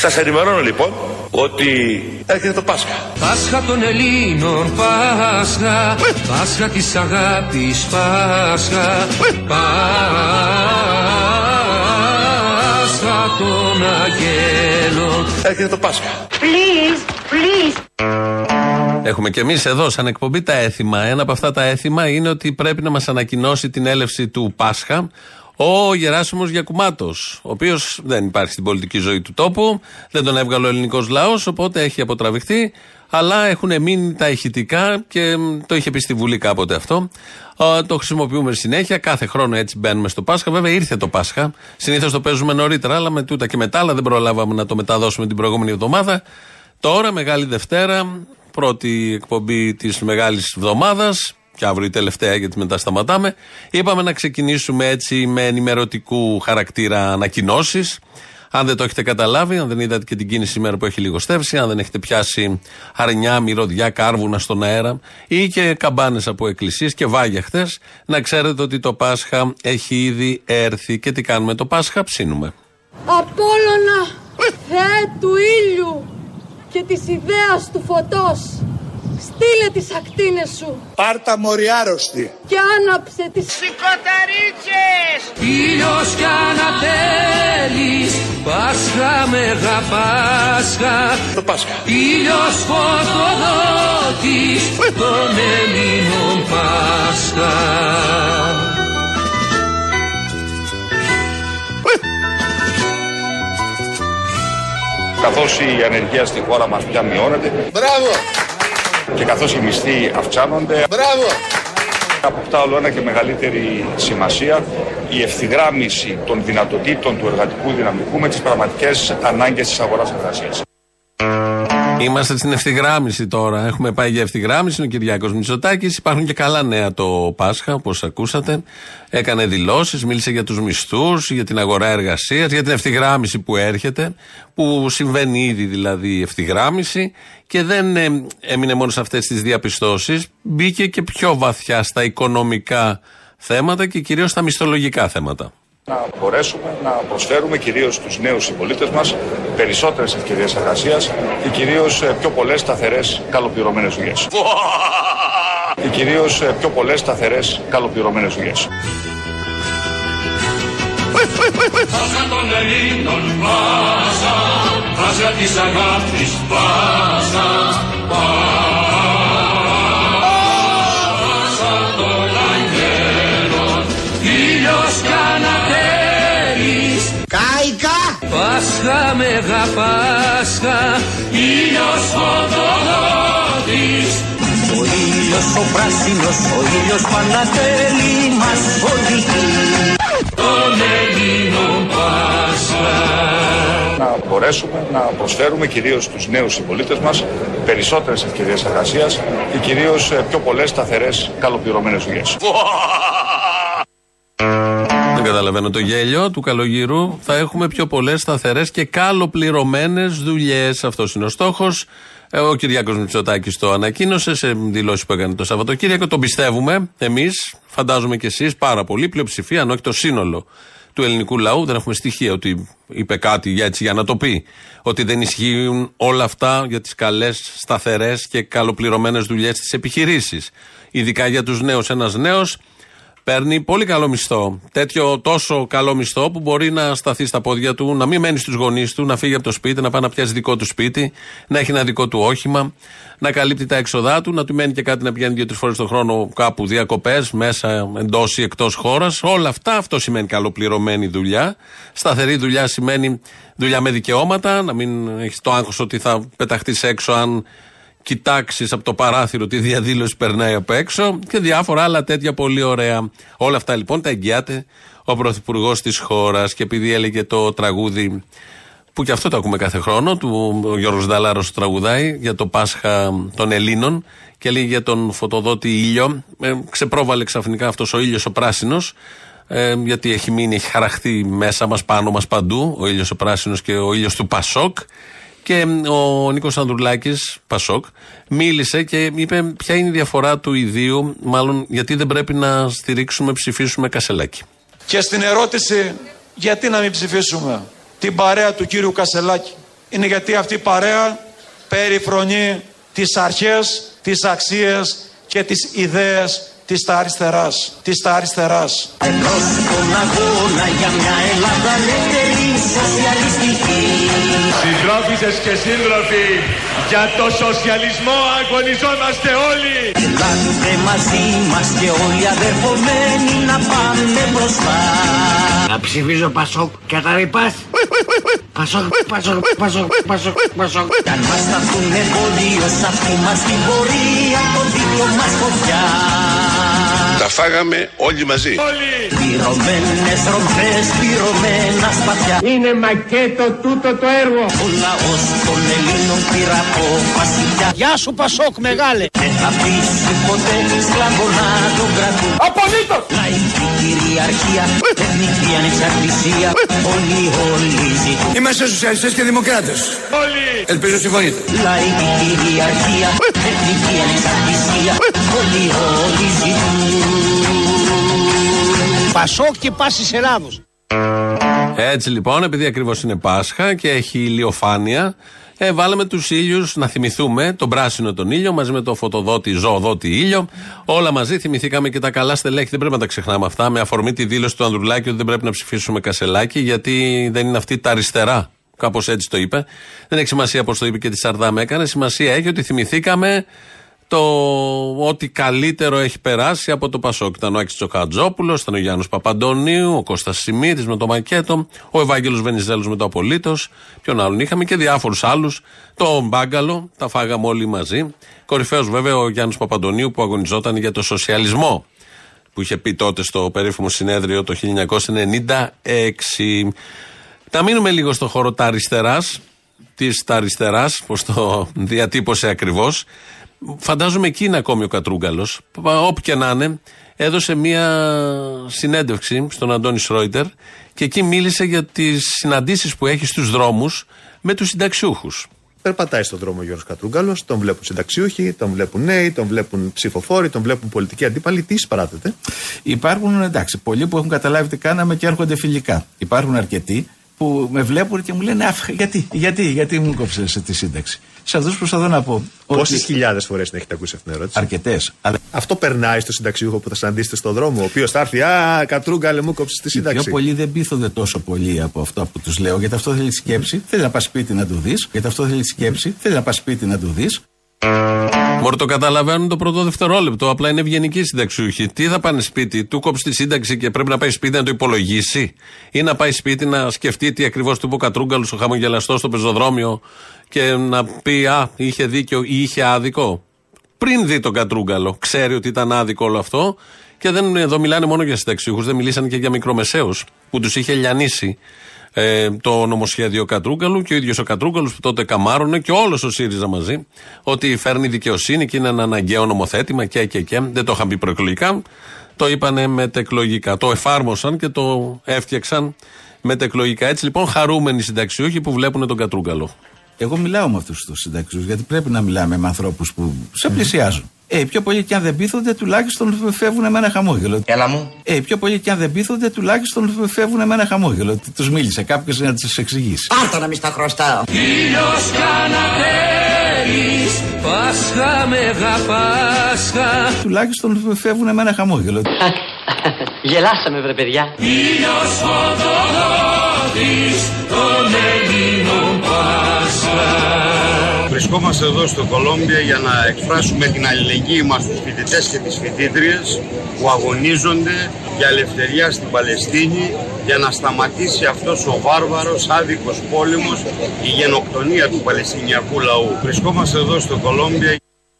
Σας ενημερώνω λοιπόν ότι έρχεται το Πάσχα. Πάσχα των Ελλήνων, Πάσχα, Πάσχα της αγάπης, Πάσχα, Πάσχα των αγγέλων. Έρχεται το Πάσχα. Please. Έχουμε κι εμείς εδώ σαν εκπομπή τα έθιμα. Ένα από αυτά τα έθιμα είναι ότι πρέπει να μας ανακοινώσει την έλευση του Πάσχα ο Γεράσιμος Γιακουμάτος, ο οποίος δεν υπάρχει στην πολιτική ζωή του τόπου, δεν τον έβγαλε ο ελληνικός λαός, οπότε έχει αποτραβηχτεί, αλλά έχουν μείνει τα ηχητικά και το είχε πει στη Βουλή κάποτε αυτό. Το χρησιμοποιούμε συνέχεια, κάθε χρόνο έτσι μπαίνουμε στο Πάσχα. Βέβαια ήρθε το Πάσχα, συνήθως το παίζουμε νωρίτερα, αλλά με τούτα και μετά, αλλά δεν προλάβαμε να το μεταδώσουμε την προηγούμενη εβδομάδα. Τώρα, Μεγάλη Δευτέρα, πρώτη εκπομπή της Μεγάλης Εβδομάδας, και αύριο η τελευταία γιατί μετά σταματάμε. Είπαμε να ξεκινήσουμε έτσι με ενημερωτικού χαρακτήρα ανακοινώσεις. Αν δεν το έχετε καταλάβει, αν δεν είδατε και την κίνηση σήμερα που έχει λιγοστεύσει, αν δεν έχετε πιάσει αρνιά, μυρωδιά, κάρβουνα στον αέρα ή και καμπάνες από εκκλησίες και βάγια χτες, να ξέρετε ότι το Πάσχα έχει ήδη έρθει. Και τι κάνουμε το Πάσχα? Ψήνουμε. Απόλλωνα, Θεέ του ήλιου και της ιδέας του φωτός, στείλε τις ακτίνες σου, πάρτα μοριάρωστη και άναψε τις σηκωταρίτσες. Ήλιος κι ανατέλεις, Πάσχα, Μεγα Πάσχα, Το Πάσχα. ήλιος φωτοδότης των Ελλήνων, Πάσχα. Καθώς η ανεργία στη χώρα μας πια μειώνεται. Μπράβο! Και καθώς οι μισθοί αυξάνονται. Μπράβο! Αποκτά όλο ένα και μεγαλύτερη σημασία η ευθυγράμμιση των δυνατοτήτων του εργατικού δυναμικού με τις πραγματικές ανάγκες της αγοράς εργασίας. Είμαστε στην ευθυγράμμιση τώρα. Έχουμε πάει για ευθυγράμμιση. Είναι ο Κυριάκος Μητσοτάκης. Υπάρχουν και καλά νέα το Πάσχα, όπως ακούσατε. Έκανε δηλώσεις, μίλησε για τους μισθούς, για την αγορά εργασίας, για την ευθυγράμμιση που έρχεται, που συμβαίνει ήδη δηλαδή η ευθυγράμμιση. Και δεν έμεινε μόνο σε αυτές τις διαπιστώσεις. Μπήκε και πιο βαθιά στα οικονομικά θέματα και κυρίως στα μισθολογικά θέματα. Να μπορέσουμε να προσφέρουμε κυρίως στους νέους συμπολίτες μας περισσότερες ευκαιρίες εργασίας και κυρίως πιο πολλές σταθερές καλοπληρωμένες δουλειές. Και κυρίως πιο πολλές σταθερές καλοπληρωμένες δουλειές. Πάσχα των Ελλήνων, Πάσχα, Πάσχα της αγάπης, Πάσχα, Πάσχα των αγγέλων, ήλιος κι ανατέλεις, Κάικα! Πάσχα, Μεγα Πάσχα, ήλιος φωτοδότης. Ο ήλιος ο πράσινος, ο ήλιος που ανατέλει μας οδηγεί, των Ελλήνων, Πάσχα. Να μπορέσουμε να προσφέρουμε κυρίως στους νέους συμπολίτες μας περισσότερες ευκαιρίες εργασίας και κυρίως πιο πολλές σταθερές καλοπληρωμένες δουλειές. Δεν καταλαβαίνω το γέλιο του Καλογύρου. Θα έχουμε πιο πολλές σταθερές και καλοπληρωμένες δουλειές. Αυτός είναι ο στόχος. Ο Κυριάκος Μητσοτάκης το ανακοίνωσε σε δηλώσεις που έκανε το Σαββατοκύριακο. Τον πιστεύουμε εμείς, φαντάζομαι και εσείς, πάρα πολύ. Πλειοψηφία, αν όχι το σύνολο του ελληνικού λαού. Δεν έχουμε στοιχεία ότι είπε κάτι έτσι για να το πει. Ότι δεν ισχύουν όλα αυτά για τις καλές, σταθερές και καλοπληρωμένες δουλειές στις επιχειρήσεις. Ειδικά για τους νέους. Ένας νέος παίρνει πολύ καλό μισθό. Τόσο καλό μισθό που μπορεί να σταθεί στα πόδια του, να μην μένει στους γονείς του, να φύγει από το σπίτι, να πάει να πιάσει δικό του σπίτι, να έχει ένα δικό του όχημα, να καλύπτει τα έξοδά του, να του μένει και κάτι να πηγαίνει 2-3 φορές το χρόνο κάπου διακοπές, μέσα, εντός ή εκτός χώρας. Όλα αυτά, αυτό σημαίνει καλοπληρωμένη δουλειά. Σταθερή δουλειά σημαίνει δουλειά με δικαιώματα, να μην έχει το άγχος ότι θα πεταχτείς έξω αν κοιτάξεις από το παράθυρο τι διαδήλωση περνάει απ' έξω και διάφορα άλλα τέτοια πολύ ωραία. Όλα αυτά λοιπόν τα εγγυάται ο Πρωθυπουργός της χώρας. Και επειδή έλεγε το τραγούδι, που και αυτό το ακούμε κάθε χρόνο, ο Γιώργος Νταλάρος τραγουδάει για το Πάσχα των Ελλήνων και λέει για τον φωτοδότη ήλιο, ξεπρόβαλε ξαφνικά αυτός ο ήλιος ο πράσινος, γιατί έχει μείνει, έχει χαραχτεί μέσα μας, πάνω μας, παντού, ο ήλιος ο πράσινος και ο ήλιος του Πασόκ. Και ο Νίκος Ανδρουλάκης, Πασόκ, μίλησε και είπε ποια είναι η διαφορά του ιδίου, μάλλον γιατί δεν πρέπει να ψηφίσουμε Κασελάκη. Και στην ερώτηση γιατί να μην ψηφίσουμε την παρέα του κύριου Κασελάκη, είναι γιατί αυτή η παρέα περιφρονεί τις αρχές, τις αξίες και τις ιδέες της αριστεράς. Εδώ στον αγώνα για μια Ελλάδα ελεύθερη σοσιαλιστική. Συντρόφισσες και σύντροφοι, για το σοσιαλισμό αγωνιζόμαστε όλοι. Ελάτε μαζί μας και όλοι αδερφομένοι να πάμε μπροστά. Να ψηφίζω Πασόκ και τα ρηπάς. Πασόκ. Κι αν μας σταθούν εμπόδιο σ' αυτή μας την πορεία, το δίκιο μας φωτιά. Τα φάγαμε όλοι μαζί. Πυρωμένες ρομφές, πυρωμένα σπαθιά. Είναι μακέτο τούτο το έργο. Ο λαός των Ελλήνων πήρα απόφαση πια. Γεια σου Πασόκ μεγάλε. Δεν θα πείσει ποτέ σκλάβο να τον κρατούν. Απολύτως. Λαϊκή κυριαρχία, εθνική ανεξαρτησία. Όλοι ζητούν. Είμαστε σοσιαλιστές και δημοκράτες. Όλοι. Ελπίζω συμφωνείτε. Λαϊκή κυριαρχία, εθνική ανεξαρτησία. Όλοι ζητούν. Πασόκ και Πάσης Ελλάδος. Έτσι λοιπόν, επειδή ακριβώς είναι Πάσχα και έχει ηλιοφάνεια, βάλαμε τους ήλιους να θυμηθούμε, τον πράσινο τον ήλιο μαζί με το φωτοδότη, ζωοδότη ήλιο. Όλα μαζί θυμηθήκαμε και τα καλά στελέχη. Δεν πρέπει να τα ξεχνάμε αυτά. Με αφορμή τη δήλωση του Ανδρουλάκη ότι δεν πρέπει να ψηφίσουμε Κασελάκη, γιατί δεν είναι αυτή τα αριστερά. Κάπως έτσι το είπε. Δεν έχει σημασία πώς το είπε και τι Σαρδάμ έκανε. Σημασία έχει ότι θυμηθήκαμε το ότι καλύτερο έχει περάσει από το Πασόκ. Ήταν ο Άκης Τσοχατζόπουλος, ήταν ο Γιάννος Παπαντονίου, ο Κώστας Σιμίτης με το Μακέτο, ο Ευάγγελος Βενιζέλος με το Απολύτως, ποιον άλλον είχαμε και διάφορους άλλους. Το Μπάγκαλο, τα φάγαμε όλοι μαζί. Κορυφαίος βέβαια ο Γιάννος Παπαντονίου που αγωνιζόταν για το σοσιαλισμό, που είχε πει τότε στο περίφημο συνέδριο το 1996. Να μείνουμε λίγο στο χώρο τα αριστεράς, πώς το διατύπωσε ακριβώς. Φαντάζομαι εκεί είναι ακόμη ο Κατρούγκαλος. Όπου και να είναι, έδωσε μία συνέντευξη στον Αντώνη Σρόιτερ και εκεί μίλησε για τις συναντήσεις που έχει στους δρόμους με τους συνταξιούχους. Περπατάει στον δρόμο ο Γιώργος Κατρούγκαλος, τον βλέπουν συνταξιούχοι, τον βλέπουν νέοι, τον βλέπουν ψηφοφόροι, τον βλέπουν πολιτικοί αντίπαλοι. Τι συμπαράτεται? Υπάρχουν, εντάξει, πολλοί που έχουν καταλάβει τι κάναμε και έρχονται φιλικά. Υπάρχουν αρκετοί που με βλέπουν και μου λένε γιατί μου κόψες τη σύνταξη. Σε αυτούς προσπαθώ να πω. Πόσες χιλιάδες φορές την έχετε ακούσει αυτήν την ερώτηση? Αρκετές. Αλλά... Αυτό περνάει στο συνταξιούχο που θα συναντήσετε στον δρόμο, ο οποίος θα έρθει, Κατρούγκαλε, μου κόψεις τη σύνταξη. Οι πιο πολλοί δεν πείθονται τόσο πολύ από αυτό που τους λέω, γιατί αυτό θέλει σκέψη, θέλει να πας σπίτι να του δεις. Μπορεί το καταλαβαίνουν το πρώτο δευτερόλεπτο. Απλά είναι ευγενικοί συνταξιούχοι. Τι θα πάνε σπίτι, του κόψει τη σύνταξη και πρέπει να πάει σπίτι να το υπολογίσει, ή να πάει σπίτι να σκεφτεί τι ακριβώς του είπε ο Κατρούγκαλος, ο χαμογελαστός στο πεζοδρόμιο, και να πει είχε δίκιο ή είχε άδικο. Πριν δει τον Κατρούγκαλο, ξέρει ότι ήταν άδικο όλο αυτό. Και εδώ μιλάνε μόνο για συνταξιούχους, δεν μιλήσαν και για μικρομεσαίους που τους είχε λιανίσει το νομοσχέδιο Κατρούγκαλου, και ο ίδιος ο Κατρούγκαλος που τότε καμάρωνε και όλος ο ΣΥΡΙΖΑ μαζί ότι φέρνει δικαιοσύνη και είναι ένα αναγκαίο νομοθέτημα και δεν το είχαν πει προεκλογικά, το είπανε μετεκλογικά, το εφάρμοσαν και το έφτιαξαν μετεκλογικά. Έτσι λοιπόν χαρούμενοι συνταξιούχοι που βλέπουν τον Κατρούγκαλο. Εγώ μιλάω με αυτούς τους συνταξιούχους, γιατί πρέπει να μιλάμε με ανθρώπους που σε πλησιάζουν. Πιο πολλοί και αν δεν πείθονται, τουλάχιστον φεύγουν με ένα χαμόγελο. Έλα μου. Πιο πολλοί και αν δεν πείθονται, τουλάχιστον φεύγουν με ένα χαμόγελο. Τους μίλησε κάποιος να τους εξηγήσει. Πάρτα να μη στα χρωστάω. Ήλιος Καναπέρης, Πάσχα Μεγα Πάσχα. Τουλάχιστον φεύγουν με ένα χαμόγελο. Γελάσαμε βρε παιδιά. Ήλιος φωτοδότης των Ελλήνων Πάσχα. Βρισκόμαστε εδώ στο Κολόμπια για να εκφράσουμε την αλληλεγγύη μας στους φοιτητές και τις φοιτήτριες που αγωνίζονται για ελευθερία στην Παλαιστίνη, για να σταματήσει αυτός ο βάρβαρος άδικος πόλεμος, η γενοκτονία του Παλαιστινιακού λαού. Βρισκόμαστε εδώ στο Κολόμπια.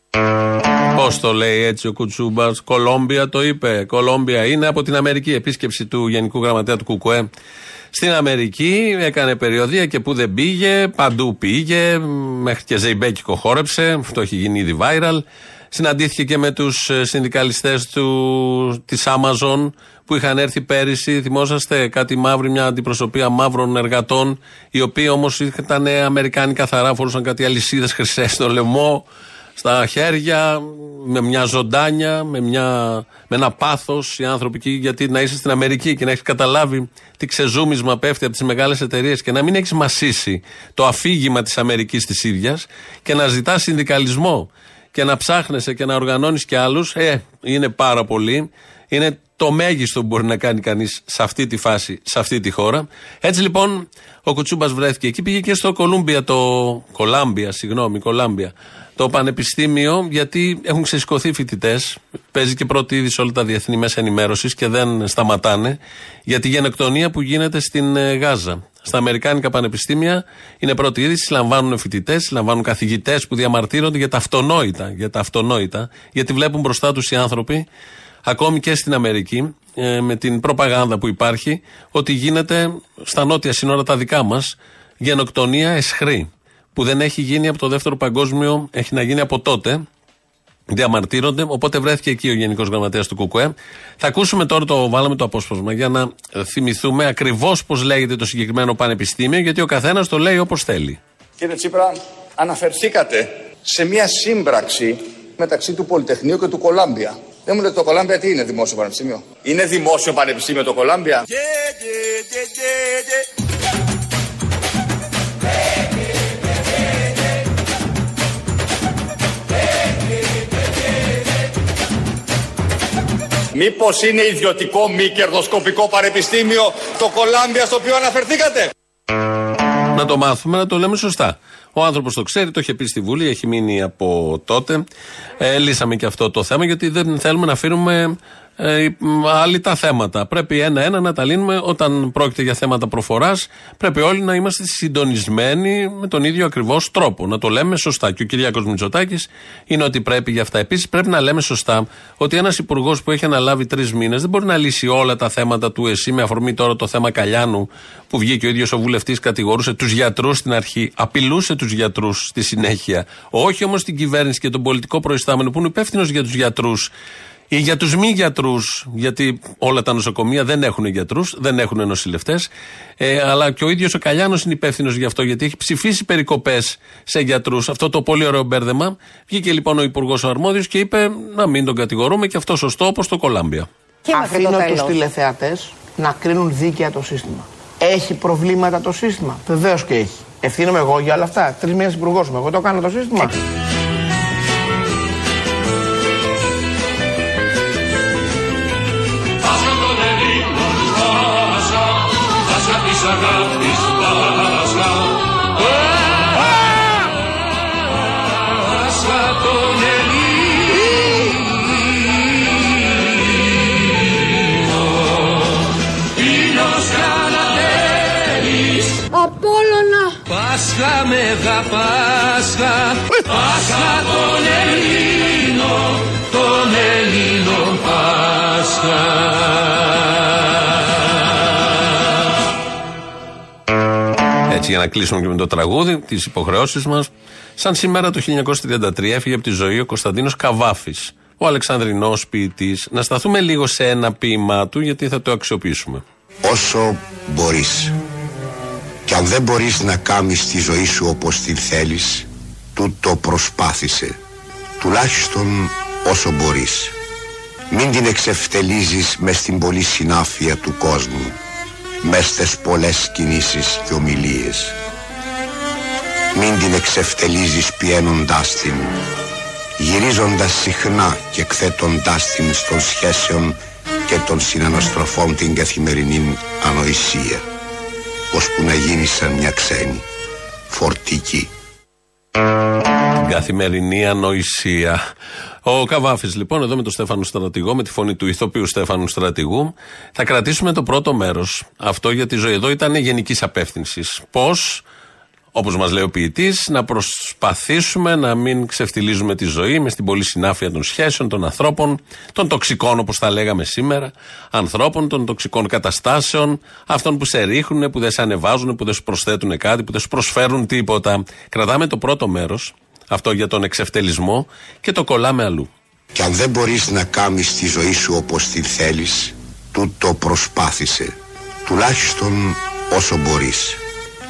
Πώς το λέει έτσι ο Κουτσούμπας? Κολόμπια το είπε. Κολόμπια είναι από την Αμερική. Επίσκεψη του Γενικού Γραμματέα του ΚΚΕ στην Αμερική, έκανε περιοδεία και που δεν πήγε, παντού πήγε, μέχρι και ζεϊμπέκικο χόρεψε, αυτό έχει γίνει ήδη viral. Συναντήθηκε και με τους συνδικαλιστές της Amazon που είχαν έρθει πέρυσι, θυμόσαστε, κάτι μαύρη, μια αντιπροσωπεία μαύρων εργατών, οι οποίοι όμως ήταν Αμερικάνοι καθαρά, φορούσαν κάτι αλυσίδες χρυσές στο λαιμό, στα χέρια, με μια ζωντάνια, με ένα πάθος οι άνθρωποι εκεί, γιατί να είσαι στην Αμερική και να έχεις καταλάβει τι ξεζούμισμα πέφτει από τις μεγάλες εταιρείες και να μην έχεις μασίσει το αφήγημα της Αμερικής της ίδιας και να ζητάς συνδικαλισμό και να ψάχνεσαι και να οργανώνεις και άλλους, είναι πάρα πολύ. Είναι το μέγιστο που μπορεί να κάνει κανείς σε αυτή τη φάση, σε αυτή τη χώρα. Έτσι λοιπόν ο Κουτσούμπας βρέθηκε εκεί, πήγε και στο Κολάμπια, το πανεπιστήμιο, γιατί έχουν ξεσηκωθεί φοιτητές. Παίζει και πρώτη είδη σε όλα τα διεθνή μέσα ενημέρωσης και δεν σταματάνε για τη γενοκτονία που γίνεται στην Γάζα. Στα αμερικάνικα πανεπιστήμια είναι πρώτη είδηση, λαμβάνουν φοιτητές, λαμβάνουν καθηγητές που διαμαρτύρονται για τα αυτονόητα, γιατί βλέπουν μπροστά τους οι άνθρωποι, ακόμη και στην Αμερική, με την προπαγάνδα που υπάρχει, ότι γίνεται στα νότια σύνορα τα δικά μας γενοκτονία εσχρή, που δεν έχει γίνει από το δεύτερο παγκόσμιο, έχει να γίνει από τότε. Διαμαρτύρονται, οπότε βρέθηκε εκεί ο Γενικός Γραμματέας του ΚΚΕ. Θα ακούσουμε τώρα, βάλαμε το απόσπασμα για να θυμηθούμε ακριβώς πώς λέγεται το συγκεκριμένο πανεπιστήμιο, γιατί ο καθένας το λέει όπως θέλει. Κύριε Τσίπρα, αναφερθήκατε σε μια σύμπραξη μεταξύ του Πολυτεχνείου και του Κολάμπια. Δεν μου λέτε το Κολάμπια τι είναι, δημόσιο πανεπιστήμιο? Είναι δημόσιο πανεπιστήμιο το Κολάμπια? Μήπως είναι ιδιωτικό μη κερδοσκοπικό πανεπιστήμιο το Κολάμπια στο οποίο αναφερθήκατε? Να το μάθουμε, να το λέμε σωστά. Ο άνθρωπος το ξέρει, το είχε πει στη Βουλή, έχει μείνει από τότε. Λύσαμε και αυτό το θέμα, γιατί δεν θέλουμε να αφήνουμε άλλοι τα θέματα. Πρέπει ένα-ένα να τα λύνουμε. Όταν πρόκειται για θέματα προφοράς, πρέπει όλοι να είμαστε συντονισμένοι με τον ίδιο ακριβώς τρόπο. Να το λέμε σωστά. Και ο Κυριάκος Μητσοτάκης είναι ότι πρέπει για αυτά. Επίσης, πρέπει να λέμε σωστά ότι ένας υπουργός που έχει αναλάβει 3 μήνες δεν μπορεί να λύσει όλα τα θέματα του ΕΣΥ. Με αφορμή τώρα το θέμα Καλιάνου, που βγήκε ο ίδιος ο βουλευτής, κατηγορούσε τους γιατρούς στην αρχή, απειλούσε τους γιατρούς στη συνέχεια. Όχι όμως την κυβέρνηση και τον πολιτικό προϊστάμενο που είναι υπεύθυνος για τους γιατρούς ή για τους μη γιατρούς, γιατί όλα τα νοσοκομεία δεν έχουν γιατρούς, δεν έχουν νοσηλευτές, αλλά και ο ίδιος ο Καλιάνος είναι υπεύθυνος γι' αυτό, γιατί έχει ψηφίσει περικοπές σε γιατρούς. Αυτό το πολύ ωραίο μπέρδεμα. Βγήκε λοιπόν ο υπουργός ο αρμόδιος και είπε να μην τον κατηγορούμε, και αυτό σωστό, όπως το Κολάμπια. Αφήνω τους τηλεθεατές να κρίνουν δίκαια το σύστημα. Έχει προβλήματα το σύστημα? Βεβαίως και έχει. Ευθύνομαι εγώ για όλα αυτά. 3 μήνες υπουργός είμαι. Εγώ το κάνω το σύστημα. Απόλλωνα! Πάσχα, Μέγα Πάσχα, Πάσχα των Ελλήνων, των Ελλήνων Πάσχα. Έτσι, για να κλείσουμε και με το τραγούδι, τις υποχρεώσεις μας. Σαν σήμερα το 1933 έφυγε από τη ζωή ο Κωνσταντίνος Καβάφης, ο Αλεξανδρινός ποιητής. Να σταθούμε λίγο σε ένα ποίημά του, γιατί θα το αξιοποιήσουμε. Όσο μπορείς. Κι αν δεν μπορείς να κάνεις τη ζωή σου όπως την θέλεις, τούτο προσπάθησε. Τουλάχιστον όσο μπορείς. Μην την εξευτελίζεις μες στην πολλή συνάφεια του κόσμου, μες στις πολλές κινήσεις και ομιλίες. Μην την εξευτελίζεις πιένοντάς την, γυρίζοντας συχνά και εκθέτοντάς την των σχέσεων και των συναναστροφών την καθημερινή ανοησία, ώσπου να γίνει σαν μια ξένη, φορτική. Την καθημερινή ανοησία. Ο Καβάφης λοιπόν εδώ με τον Στέφανο Στρατηγό, με τη φωνή του ηθοποιού Στέφανου Στρατηγού. Θα κρατήσουμε το πρώτο μέρος. Αυτό για τη ζωή εδώ ήταν γενικής απεύθυνσης. Πώς, όπως μας λέει ο ποιητής, να προσπαθήσουμε να μην ξεφτιλίζουμε τη ζωή μες στην πολλή συνάφεια των σχέσεων, των ανθρώπων, των τοξικών, όπως τα λέγαμε σήμερα, ανθρώπων, των τοξικών καταστάσεων, αυτών που σε ρίχνουν, που δεν σε ανεβάζουν, που δεν σου προσθέτουν κάτι, που δεν σου προσφέρουν τίποτα. Κρατάμε το πρώτο μέρος, αυτό για τον εξευτελισμό, και το κολλάμε αλλού. Κι αν δεν μπορείς να κάνεις τη ζωή σου όπως την θέλεις, τούτο προσπάθησε. Τουλάχιστον όσο μπορείς.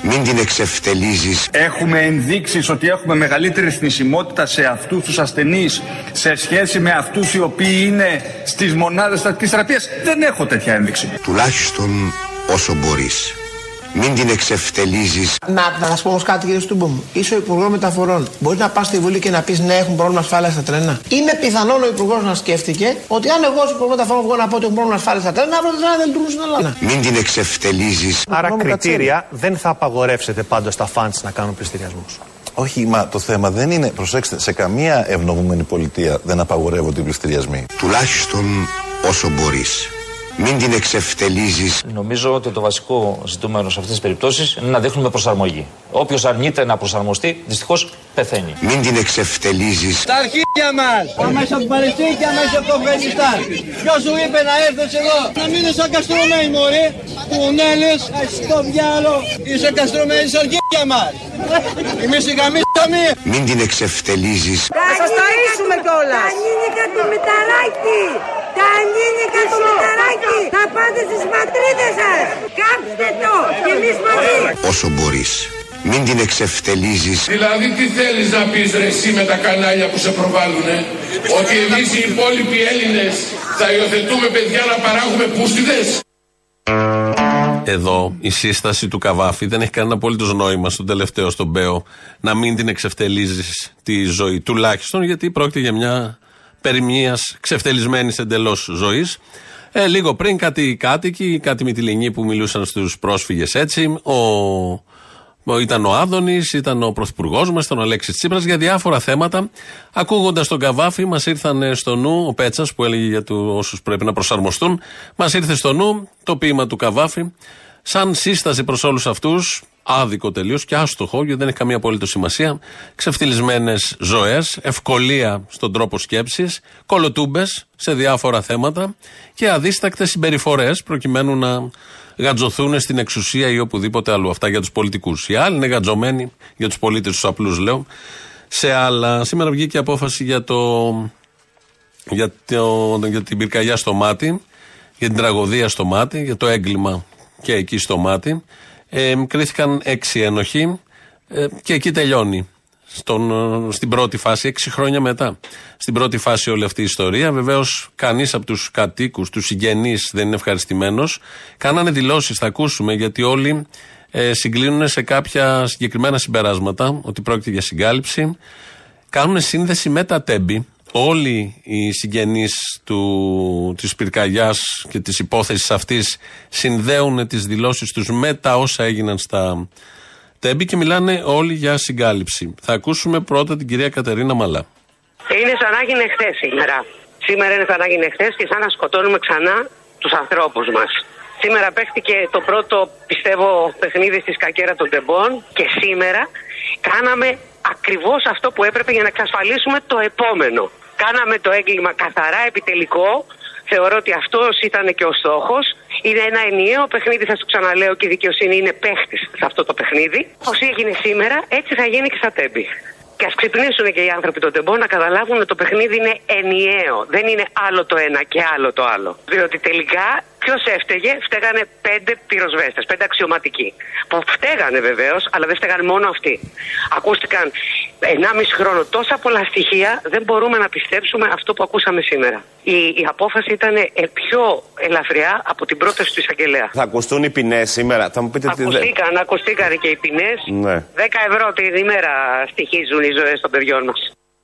Μην την εξευτελίζεις. Έχουμε ενδείξεις ότι έχουμε μεγαλύτερη θνησιμότητα σε αυτούς τους ασθενείς σε σχέση με αυτούς οι οποίοι είναι στις μονάδες τακτικής θεραπείας. Δεν έχω τέτοια ένδειξη. Τουλάχιστον όσο μπορείς. Μην την εξευτελίζεις. Να σου πω όμως κάτι, κύριε Στούμπο μου. Είσαι ο Υπουργός Μεταφορών. Μπορεί να πας στη Βουλή και να πεις ναι, έχουν πρόβλημα ασφάλειας στα τρένα. Είναι πιθανόν ο Υπουργός να σκέφτηκε ότι αν εγώ ως Υπουργός Μεταφορών βγω να πω ότι έχουν πρόβλημα ασφάλειας στα τρένα, αύριο τα τρένα δεν λειτουργούν στην Ελλάδα. Μην την εξευτελίζεις. Άρα κριτήρια δεν θα απαγορεύσετε πάντως στα φαντς να κάνουν πληστηριασμούς. Όχι, μα το θέμα δεν είναι, προσέξτε, σε καμία ευνομούμενη πολιτεία δεν απαγορεύονται οι πληστηριασμοί. Τουλάχιστον όσο μπορείς. Μην την εξευτελίζεις. Νομίζω ότι το βασικό ζητούμενο σε αυτές τις περιπτώσεις είναι να δείχνουμε προσαρμογή. Όποιος αρνείται να προσαρμοστεί, δυστυχώς πεθαίνει. Μην την εξευτελίζεις. Τα αρχίδια μας! Αμέσως από την Παλαιστίνη και αμέσως από το Αφγανιστάν. Ποιος σου είπε να έρθεις εδώ? Να μείνεις σαν καστρωμένοι, μωρέ. Κουνέλες, στο διάλο. Είσαι καστρωμένοι στα αρχίδια μας. Εμείς οι γαμίσαμε. Μην την εξευτελίζεις. Θα σας ταΐσουμε κιόλας. Τα νίνικα του Μηταράκη. Τα νίνικα του Μηταράκη. Θα πάτε στις πατρίδες σας. Κάψτε το. Και εμείς μαζί. Όσο μπορείς. Μην την εξευτελίζεις. Δηλαδή τι θέλεις να πεις ρε εσύ με τα κανάλια που σε προβάλλουνε? Ότι εμείς οι υπόλοιποι Έλληνες θα υιοθετούμε παιδιά να παράγουμε πούστιδες? Εδώ η σύσταση του Καβάφη δεν έχει κανένα απολύτως νόημα στον τελευταίο, στον Μπέο, να μην την εξευτελίζεις τη ζωή. Τουλάχιστον γιατί πρόκειται για μια περί μιας ξεφτελισμένης εντελώς ζωής. Λίγο πριν κάτι κάτοικοι, κάτι Μυτιληνοί που μιλούσαν στους πρόσφυγες έτσι, ήταν ο Άδωνης, ήταν ο πρωθυπουργός μας, ήταν ο Αλέξης Τσίπρας για διάφορα θέματα. Ακούγοντας τον Καβάφη, μας ήρθαν στο νου, ο Πέτσας που έλεγε για όσους πρέπει να προσαρμοστούν, μας ήρθε στο νου το ποίημα του Καβάφη, σαν σύσταση προς όλους αυτούς, άδικο τελείως και άστοχο, γιατί δεν έχει καμία απολύτως σημασία. Ξεφτυλισμένες ζωές, ευκολία στον τρόπο σκέψης, κολοτούμπες σε διάφορα θέματα και αδίστακτες συμπεριφορές προκειμένου να γατζωθούν στην εξουσία ή οπουδήποτε αλλού. Αυτά για τους πολιτικούς. Οι άλλοι είναι γατζωμένοι για τους πολίτες, τους απλούς λέω. Σε άλλα, σήμερα βγήκε απόφαση για την πυρκαγιά στο Μάτι, για την τραγωδία στο Μάτι, για το έγκλημα και εκεί στο Μάτι. Κρίθηκαν 6 ένοχοι και εκεί τελειώνει. Στην πρώτη φάση, 6 χρόνια μετά. Στην πρώτη φάση όλη αυτή η ιστορία. Βεβαίως, κανείς από τους κατοίκους, τους συγγενείς δεν είναι ευχαριστημένος. Κάνανε δηλώσεις, θα ακούσουμε, γιατί όλοι συγκλίνουν σε κάποια συγκεκριμένα συμπεράσματα, ότι πρόκειται για συγκάλυψη. Κάνουν σύνδεση με τα Τέμπη. Όλοι οι συγγενείς της πυρκαγιάς και της υπόθεσης αυτής συνδέουν τις δηλώσεις τους με τα όσα έγιναν στα Τέμπη και μιλάνε όλοι για συγκάλυψη. Θα ακούσουμε πρώτα την κυρία Κατερίνα Μαλά. Είναι σαν να έγινε χθες σήμερα. Σήμερα είναι σαν να έγινε χθες και σαν να σκοτώνουμε ξανά τους ανθρώπους μας. Σήμερα παίχτηκε το πρώτο, πιστεύω, παιχνίδι στη σκακέρα των τεμπών και σήμερα κάναμε ακριβώς αυτό που έπρεπε για να εξασφαλίσουμε το επόμενο. Κάναμε το έγκλημα καθαρά επιτελικό. Θεωρώ ότι αυτός ήταν και ο στόχος. Είναι ένα ενιαίο παιχνίδι, θα σου ξαναλέω, και η δικαιοσύνη είναι παίχτης σε αυτό το παιχνίδι. Όσοι έγινε σήμερα, έτσι θα γίνει και στα Τέμπη. Και ας ξυπνήσουν και οι άνθρωποι των Τεμπών να καταλάβουν ότι το παιχνίδι είναι ενιαίο. Δεν είναι άλλο το ένα και άλλο το άλλο. Διότι τελικά ποιος έφταιγε? Φταίγανε 5 πυροσβέστες, 5 αξιωματικοί. Που φταίγανε βεβαίως, αλλά δεν φταίγανε μόνο αυτοί. Ακούστηκαν 1,5 χρόνο τόσα πολλά στοιχεία, δεν μπορούμε να πιστέψουμε αυτό που ακούσαμε σήμερα. Η απόφαση ήταν πιο ελαφριά από την πρόταση του εισαγγελέα. Θα ακουστούν οι ποινές σήμερα, θα μου πείτε Ακουστήκαν και οι ποινές. Ναι. 10 ευρώ την ημέρα στοιχίζουν οι ζωές των παιδιών μας.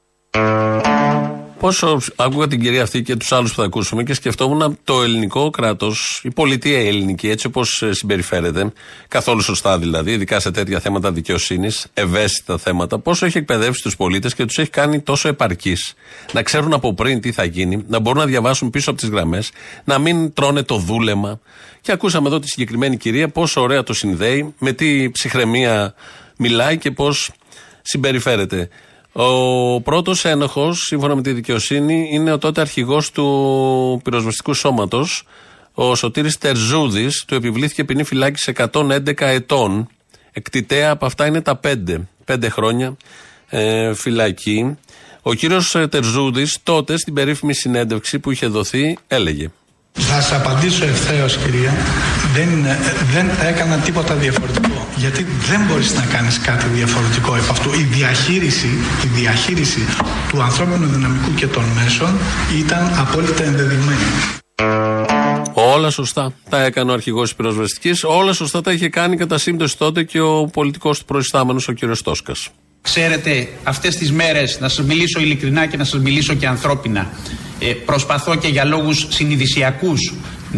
Πόσο άκουγα την κυρία αυτή και τους άλλους που θα ακούσουμε και σκεφτόμουν το ελληνικό κράτος, η πολιτεία ελληνική, έτσι όπως συμπεριφέρεται, καθόλου σωστά δηλαδή, ειδικά σε τέτοια θέματα δικαιοσύνης, ευαίσθητα θέματα, πόσο έχει εκπαιδεύσει τους πολίτες και τους έχει κάνει τόσο επαρκείς. Να ξέρουν από πριν τι θα γίνει, να μπορούν να διαβάσουν πίσω από τις γραμμές, να μην τρώνε το δούλεμα. Και ακούσαμε εδώ τη συγκεκριμένη κυρία πόσο ωραία το συνδέει, με τι ψυχραιμία μιλάει και πώς συμπεριφέρεται. Ο πρώτος ένοχος, σύμφωνα με τη δικαιοσύνη, είναι ο τότε αρχηγός του πυροσβεστικού σώματος, ο Σωτήρης Τερζούδης. Του επιβλήθηκε ποινή φυλάκισης 111 ετών. Εκτιτέα από αυτά είναι τα 5 χρόνια φυλακή. Ο κύριος Τερζούδης τότε στην περίφημη συνέντευξη που είχε δοθεί έλεγε: Θα σας απαντήσω ευθέως, κυρία. Δεν θα έκανα τίποτα διαφορετικό. Γιατί δεν μπορείς να κάνεις κάτι διαφορετικό επ' αυτού. Η διαχείριση του ανθρώπινου δυναμικού και των μέσων ήταν απόλυτα ενδεδειγμένη. Όλα σωστά τα έκανε ο αρχηγός της πυροσβεστικής. Όλα σωστά τα είχε κάνει κατά σύμπτωση τότε και ο πολιτικός του προϊστάμενος, ο κύριος Τόσκας. Ξέρετε, αυτές τις μέρες, να σας μιλήσω ειλικρινά και να σας μιλήσω και ανθρώπινα, προσπαθώ και για λόγους συνειδησιακούς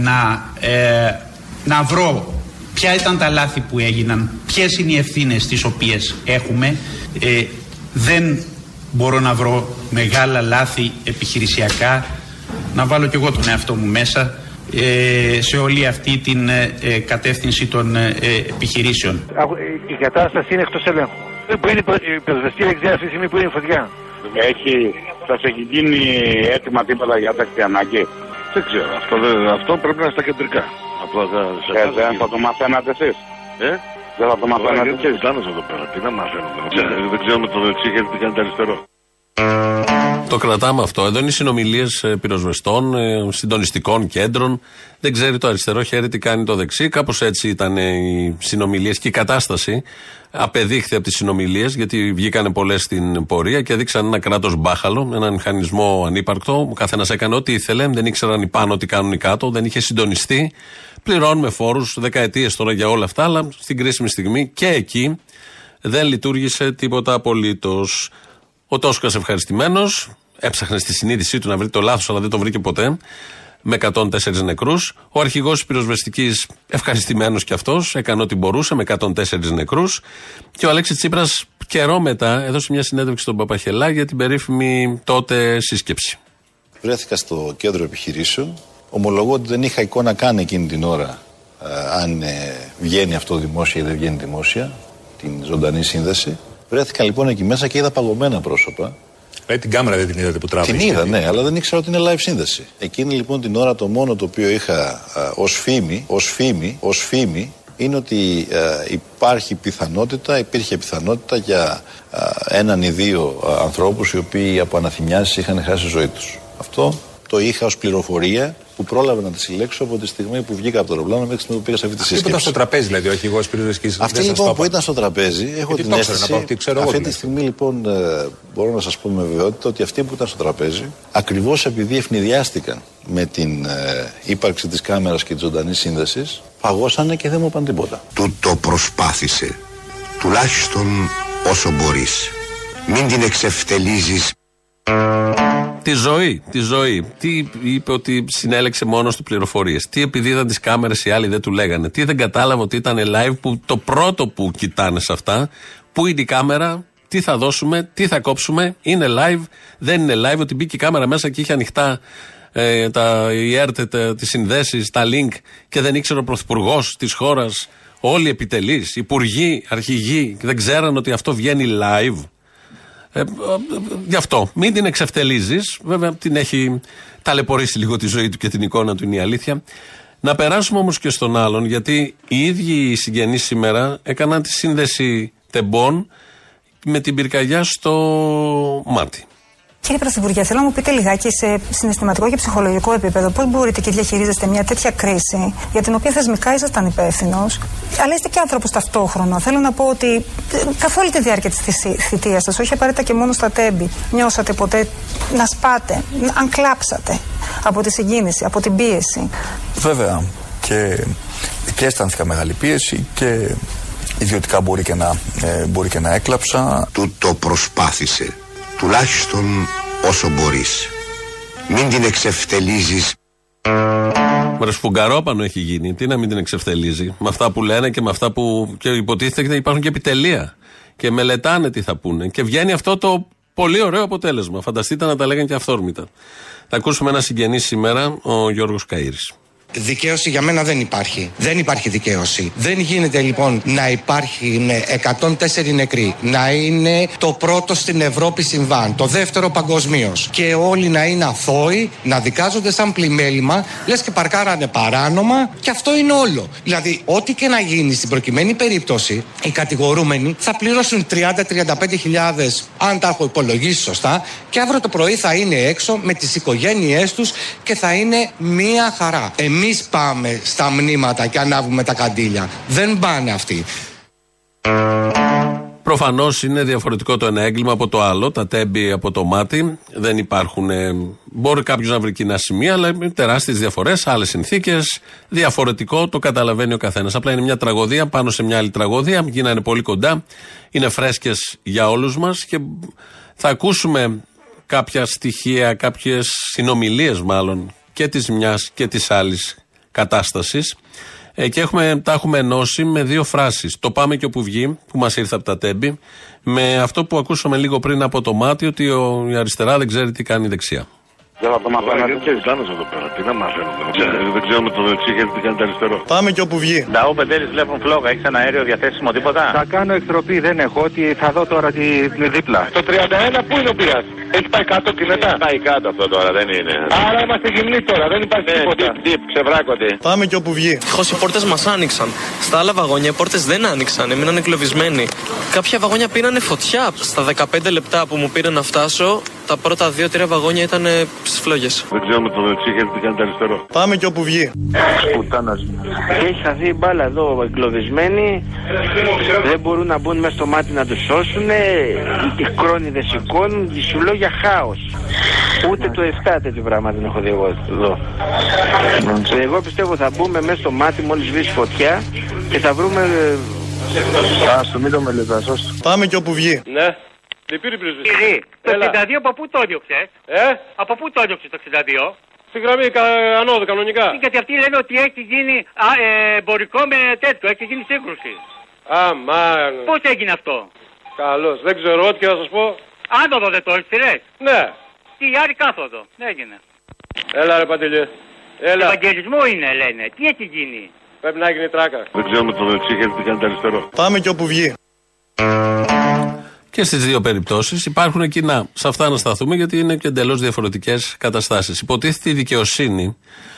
να βρω ποια ήταν τα λάθη που έγιναν, ποιες είναι οι ευθύνες τις οποίες έχουμε. Δεν μπορώ να βρω μεγάλα λάθη επιχειρησιακά, να βάλω κι εγώ τον εαυτό μου μέσα σε όλη αυτή την κατεύθυνση των επιχειρήσεων. Η κατάσταση είναι εκτός ελέγχου. Που είναι η πυροσβεστική, δεν ξέρω αυτή τη στιγμή που είναι η φωτιά. Σας έχει γίνει έτοιμα τίποτα για έκτακτη ανάγκη? Δεν ξέρω. Αυτό πρέπει να είναι στα κεντρικά. Δεν θα το μαθαίνατε εσείς? Δεν θα το μαθαίνατε εσείς? Δεν φτάνω εδώ πέρα. Τι να μαθαίνουμε? Δεν ξέρουμε το δεξί γιατί τι κάνει το αριστερό. Το κρατάμε αυτό. Εδώ είναι οι συνομιλίες πυροσβεστών, συντονιστικών κέντρων. Δεν ξέρει το αριστερό χέρι τι κάνει το δεξί. Κάπως έτσι ήταν οι συνομιλίες και η κατάσταση απεδείχθη από τις συνομιλίες, γιατί βγήκανε πολλές στην πορεία και δείξαν ένα κράτος μπάχαλο, έναν μηχανισμό ανύπαρκτο. Ο καθένας έκανε ό,τι ήθελε, δεν ήξεραν οι πάνω τι κάνουν οι κάτω, δεν είχε συντονιστεί. Πληρώνουμε φόρους δεκαετίες τώρα για όλα αυτά, αλλά στην κρίσιμη στιγμή και εκεί δεν λειτουργήσε τίποτα απολύτως. Ο Τόσκας ευχαριστημένος, έψαχνε στη συνείδησή του να βρει το λάθος, αλλά δεν το βρήκε ποτέ, με 104 νεκρούς. Ο αρχηγός της πυροσβεστικής ευχαριστημένος κι αυτός, έκανε ό,τι μπορούσε με 104 νεκρούς. Και ο Αλέξης Τσίπρας καιρό μετά έδωσε μια συνέντευξη στον Παπαχελά για την περίφημη τότε σύσκεψη. Βρέθηκα στο κέντρο επιχειρήσεων. Ομολογώ ότι δεν είχα εικόνα καν εκείνη την ώρα αν βγαίνει αυτό δημόσια ή δεν βγαίνει δημόσια, την ζωντανή σύνδεση. Βρέθηκα λοιπόν εκεί μέσα και είδα παγωμένα πρόσωπα. Την κάμερα δεν την είδατε που τράβηξε? Την είδα, ναι, αλλά δεν ήξερα ότι είναι live σύνδεση. Εκείνη λοιπόν την ώρα το μόνο το οποίο είχα ως φήμη είναι ότι υπήρχε πιθανότητα για έναν ή δύο ανθρώπους οι οποίοι από αναθυμιάσεις είχαν χάσει τη ζωή τους. Αυτό το είχα ως πληροφορία που πρόλαβα να τη συλλέξω από τη στιγμή που βγήκα από το αεροπλάνο μέχρι τη στιγμή που πήγα σε αυτή τη σύσκεψη. Αυτή που ήταν στο τραπέζι, δηλαδή, ο αρχηγός πυροσβεστικής. Αυτή λοιπόν που ήταν στο τραπέζι, έχω την αίσθηση. Αυτή τη στιγμή λοιπόν μπορώ να σας πω με βεβαιότητα ότι αυτοί που ήταν στο τραπέζι, ακριβώς επειδή ευνηδιάστηκαν με την ύπαρξη της κάμερας και της ζωντανής σύνδεσης, παγώσανε και δεν μου είπαν τίποτα. Του το προσπάθησε, τουλάχιστον όσο μπορείς. Μην την εξευτελίζεις. Τη ζωή. Τι είπε ότι συνέλεξε μόνος του πληροφορίες. Τι επειδή είδαν τις κάμερες οι άλλοι δεν του λέγανε. Τι δεν κατάλαβε ότι ήταν live, που το πρώτο που κοιτάνε σε αυτά. Πού είναι η κάμερα, τι θα δώσουμε, τι θα κόψουμε. Είναι live, δεν είναι live. Ότι μπήκε η κάμερα μέσα και είχε ανοιχτά η ΕΡΤ, τις συνδέσεις, τα link και δεν ήξερε ο πρωθυπουργός της χώρας. Όλοι οι επιτελείς, υπουργοί, αρχηγοί δεν ξέραν ότι αυτό βγαίνει live. Γι' αυτό μην την εξευτελίζεις. Βέβαια την έχει ταλαιπωρήσει λίγο τη ζωή του και την εικόνα του, είναι η αλήθεια. Να περάσουμε όμως και στον άλλον, γιατί οι ίδιοι οι συγγενείς σήμερα έκαναν τη σύνδεση τεμπών με την πυρκαγιά στο μάτι. Κύριε Πρωθυπουργέ, θέλω να μου πείτε λιγάκι σε συναισθηματικό και ψυχολογικό επίπεδο πώς μπορείτε και διαχειρίζεστε μια τέτοια κρίση για την οποία θεσμικά ήσασταν υπεύθυνος, αλλά είστε και άνθρωπος ταυτόχρονα. Θέλω να πω ότι καθ' όλη τη διάρκεια της θητείας σας, όχι απαραίτητα και μόνο στα τέμπη, νιώσατε ποτέ να σπάτε, αν κλάψατε από τη συγκίνηση, από την πίεση? Βέβαια. Και αισθάνθηκα μεγάλη πίεση και ιδιωτικά μπορεί και να έκλαψα. Του το προσπάθησε. Τουλάχιστον όσο μπορείς. Μην την εξευτελίζεις. Σφουγγαρόπανο έχει γίνει. Τι να μην την εξευτελίζει. Με αυτά που λένε και με αυτά που και υποτίθεται υπάρχουν και επιτελεία. Και μελετάνε τι θα πούνε. Και βγαίνει αυτό το πολύ ωραίο αποτέλεσμα. Φανταστείτε να τα λέγανε και αυθόρμητα. Θα ακούσουμε ένα συγγενή σήμερα, ο Γιώργος Καΐρης. Δικαίωση για μένα δεν υπάρχει. Δεν υπάρχει δικαίωση. Δεν γίνεται λοιπόν να υπάρχει 104 νεκροί, να είναι το πρώτο στην Ευρώπη συμβάν, το δεύτερο παγκοσμίως και όλοι να είναι αθώοι, να δικάζονται σαν πλημέλημα, λες και παρκάρανε παράνομα και αυτό είναι όλο. Δηλαδή, ό,τι και να γίνει στην προκειμένη περίπτωση, οι κατηγορούμενοι θα πληρώσουν 30-35 χιλιάδες, αν τα έχω υπολογίσει σωστά, και αύριο το πρωί θα είναι έξω με τις οικογένειές τους και θα είναι μία χαρά. Εμείς πάμε στα μνήματα και ανάβουμε τα καντήλια. Δεν πάνε αυτοί. Προφανώς είναι διαφορετικό το ένα έγκλημα από το άλλο. Τα τέμπη από το μάτι δεν υπάρχουν. Μπορεί κάποιος να βρει κοινά σημεία, αλλά είναι τεράστιες διαφορές, άλλες συνθήκες. Διαφορετικό, το καταλαβαίνει ο καθένας. Απλά είναι μια τραγωδία πάνω σε μια άλλη τραγωδία. Γίνανε πολύ κοντά. Είναι φρέσκες για όλους μας και θα ακούσουμε κάποια στοιχεία, κάποιες συνομιλίες μάλλον και της μιας και της άλλης κατάστασης. Και τα έχουμε ενώσει με δύο φράσεις. Το πάμε και όπου βγει, που μας ήρθε από τα τέμπη, με αυτό που ακούσαμε λίγο πριν από το μάτι, ότι η αριστερά δεν ξέρει τι κάνει η δεξιά. Δεν θα το μαθαίνω. Γιατί κάνεις εδώ πέρα, τι να μαθαίνουμε. Δεν ξέρουμε το δεξί γιατί τι κάνει το αριστερό. Πάμε και όπου βγει. Νταό Πεντέλης, βλέπουν φλόγα, έχεις ένα αέριο διαθέσιμο τίποτα. Θα κάνω εκτροπή, δεν έχω, ότι θα δω τώρα τη δίπλα. Το 31 πού είναι ο πειράς. Έχει πάει κάτω και μετά. Πάει κάτω αυτό τώρα, δεν είναι. Άρα είμαστε γυμνοί τώρα, δεν υπάρχει τίποτα. Τιπ, ξεβράκονται. Πάμε και όπου βγει. Ευτυχώς οι πόρτες μας άνοιξαν. Στα άλλα βαγόνια οι πόρτες δεν άνοιξαν, έμειναν εγκλωβισμένοι. Κάποια βαγόνια πήρανε φωτιά. Στα 15 λεπτά που μου πήρε να φτάσω, τα πρώτα 2-3 βαγόνια ήταν στις φλόγες. Δεν ξέρουμε το δεξί γιατί τι κάνει το αριστερό. Πάμε και όπου βγει. Πουτάνας. Και έχει χαθεί η μπάλα εδώ εγκλωβισμένοι. Δεν μπορούν να μπουν μέσα στο μάτι να τους σώσουν. Οι κρόνιδες σηκώνουν. Σου λέω για χάος. Ούτε το 7 τέτοιο πράγμα δεν έχω δει εγώ εδώ. Εγώ πιστεύω θα μπούμε μέσα στο μάτι μόλις βρει φωτιά και θα βρούμε. Άστο, μην το μελετάς. Πάμε και όπου βγει. Ναι. Δεν πήρε πρεσβευτή. Το 62 από πού το έδιωξες? Από πού το έδιωξες το 62? Στη γραμμή ανώδου κανονικά. Γιατί αυτοί λένε ότι έχει γίνει εμπορικό με τέτοιο, έχει γίνει σύγκρουση. Αμάν. Πώς έγινε αυτό? Καλώς, δεν ξέρω, ό,τι και θα σας πω. Άνοδο δεν το έχεις, Ναι. Τι άλλη κάθοδο, έγινε. Έλα ρε Παντελιέ. Έλα. Ευαγγελισμό είναι λένε, τι έχει γίνει? Πρέπει να γίνει τράκα. Δεν ξέρουμε το δεξί γιατί τι κάνει το αριστερό. Πάμε και όπου βγει. Και στις δύο περιπτώσεις υπάρχουν κοινά. Σε αυτά να σταθούμε γιατί είναι και εντελώς διαφορετικές καταστάσεις. Υποτίθεται η δικαιοσύνη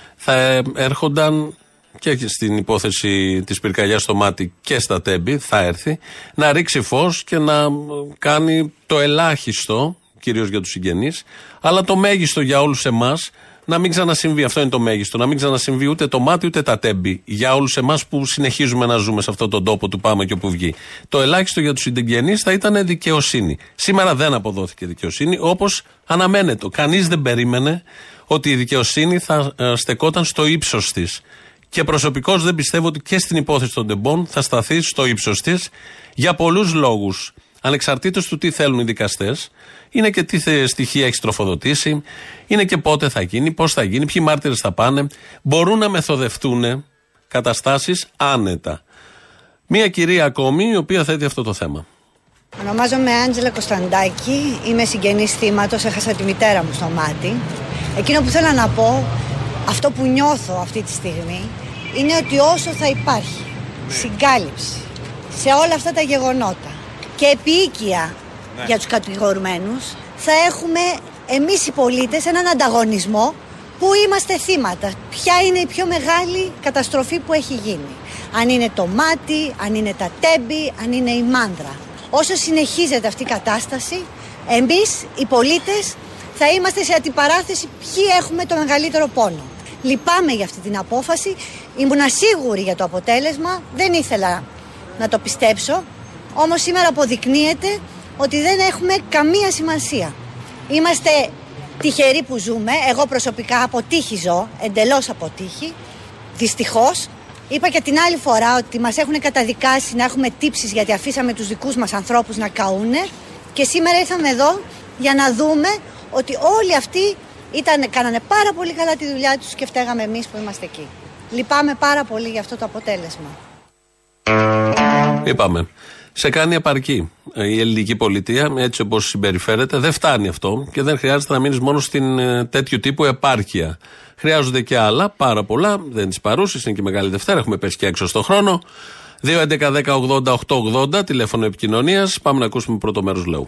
θα έρχονταν και στην υπόθεση της πυρκαγιάς στο μάτι και στα τέμπη, θα έρθει να ρίξει φως και να κάνει το ελάχιστο, κυρίως για τους συγγενείς, αλλά το μέγιστο για όλους εμάς, να μην ξανασυμβεί. Αυτό είναι το μέγιστο. Να μην ξανασυμβεί ούτε το μάτι ούτε τα τέμπη. Για όλους εμάς που συνεχίζουμε να ζούμε σε αυτόν τον τόπο του πάμε και όπου βγει. Το ελάχιστο για τους συγγενείς θα ήταν δικαιοσύνη. Σήμερα δεν αποδόθηκε δικαιοσύνη όπως αναμένεται. Κανείς δεν περίμενε ότι η δικαιοσύνη θα στεκόταν στο ύψος της. Και προσωπικώς δεν πιστεύω ότι και στην υπόθεση των τεμπών θα σταθεί στο ύψος της για πολλούς λόγους. Ανεξαρτήτως του τι θέλουν οι δικαστές, είναι και τι στοιχεία έχει τροφοδοτήσει, είναι και πότε θα γίνει, πώς θα γίνει, ποιοι μάρτυρες θα πάνε. Μπορούν να μεθοδευτούν καταστάσεις άνετα. Μία κυρία ακόμη η οποία θέτει αυτό το θέμα. Ονομάζομαι Άντζελα Κωνσταντάκη, είμαι συγγενής θύματος, έχασα τη μητέρα μου στο μάτι. Εκείνο που θέλω να πω, αυτό που νιώθω αυτή τη στιγμή, είναι ότι όσο θα υπάρχει συγκάλυψη σε όλα αυτά τα γεγονότα και επίοικια για τους κατηγορουμένους, θα έχουμε εμείς οι πολίτες έναν ανταγωνισμό που είμαστε θύματα. Ποια είναι η πιο μεγάλη καταστροφή που έχει γίνει? Αν είναι το μάτι, αν είναι τα τέμπη, αν είναι η μάνδρα. Όσο συνεχίζεται αυτή η κατάσταση, εμείς οι πολίτες θα είμαστε σε αντιπαράθεση ποιοι έχουμε το μεγαλύτερο πόνο. Λυπάμαι για αυτή την απόφαση, ήμουνα σίγουρη για το αποτέλεσμα, δεν ήθελα να το πιστέψω, όμως σήμερα αποδεικνύεται ότι δεν έχουμε καμία σημασία. Είμαστε τυχεροί που ζούμε, εγώ προσωπικά από τύχη ζω, εντελώς από τύχη, δυστυχώς. Είπα και την άλλη φορά ότι μας έχουν καταδικάσει να έχουμε τύψεις γιατί αφήσαμε τους δικούς μας ανθρώπους να καούνε και σήμερα ήρθαμε εδώ για να δούμε ότι όλοι αυτοί κάνανε πάρα πολύ καλά τη δουλειά τους και φταίγαμε εμείς που είμαστε εκεί. Λυπάμαι πάρα πολύ για αυτό το αποτέλεσμα. Είπαμε. σε κάνει επαρκή. Η ελληνική πολιτεία, έτσι όπως συμπεριφέρεται, δεν φτάνει αυτό και δεν χρειάζεται να μείνεις μόνο στην τέτοιου τύπου επάρκεια. Χρειάζονται και άλλα, πάρα πολλά, δεν τις παρούσεις, είναι και Μεγάλη Δευτέρα, έχουμε πέσει και έξω στο χρόνο. 2.11.10.80.880, τηλέφωνο επικοινωνίας. Πάμε να ακούσουμε πρώτο μέρος λαού.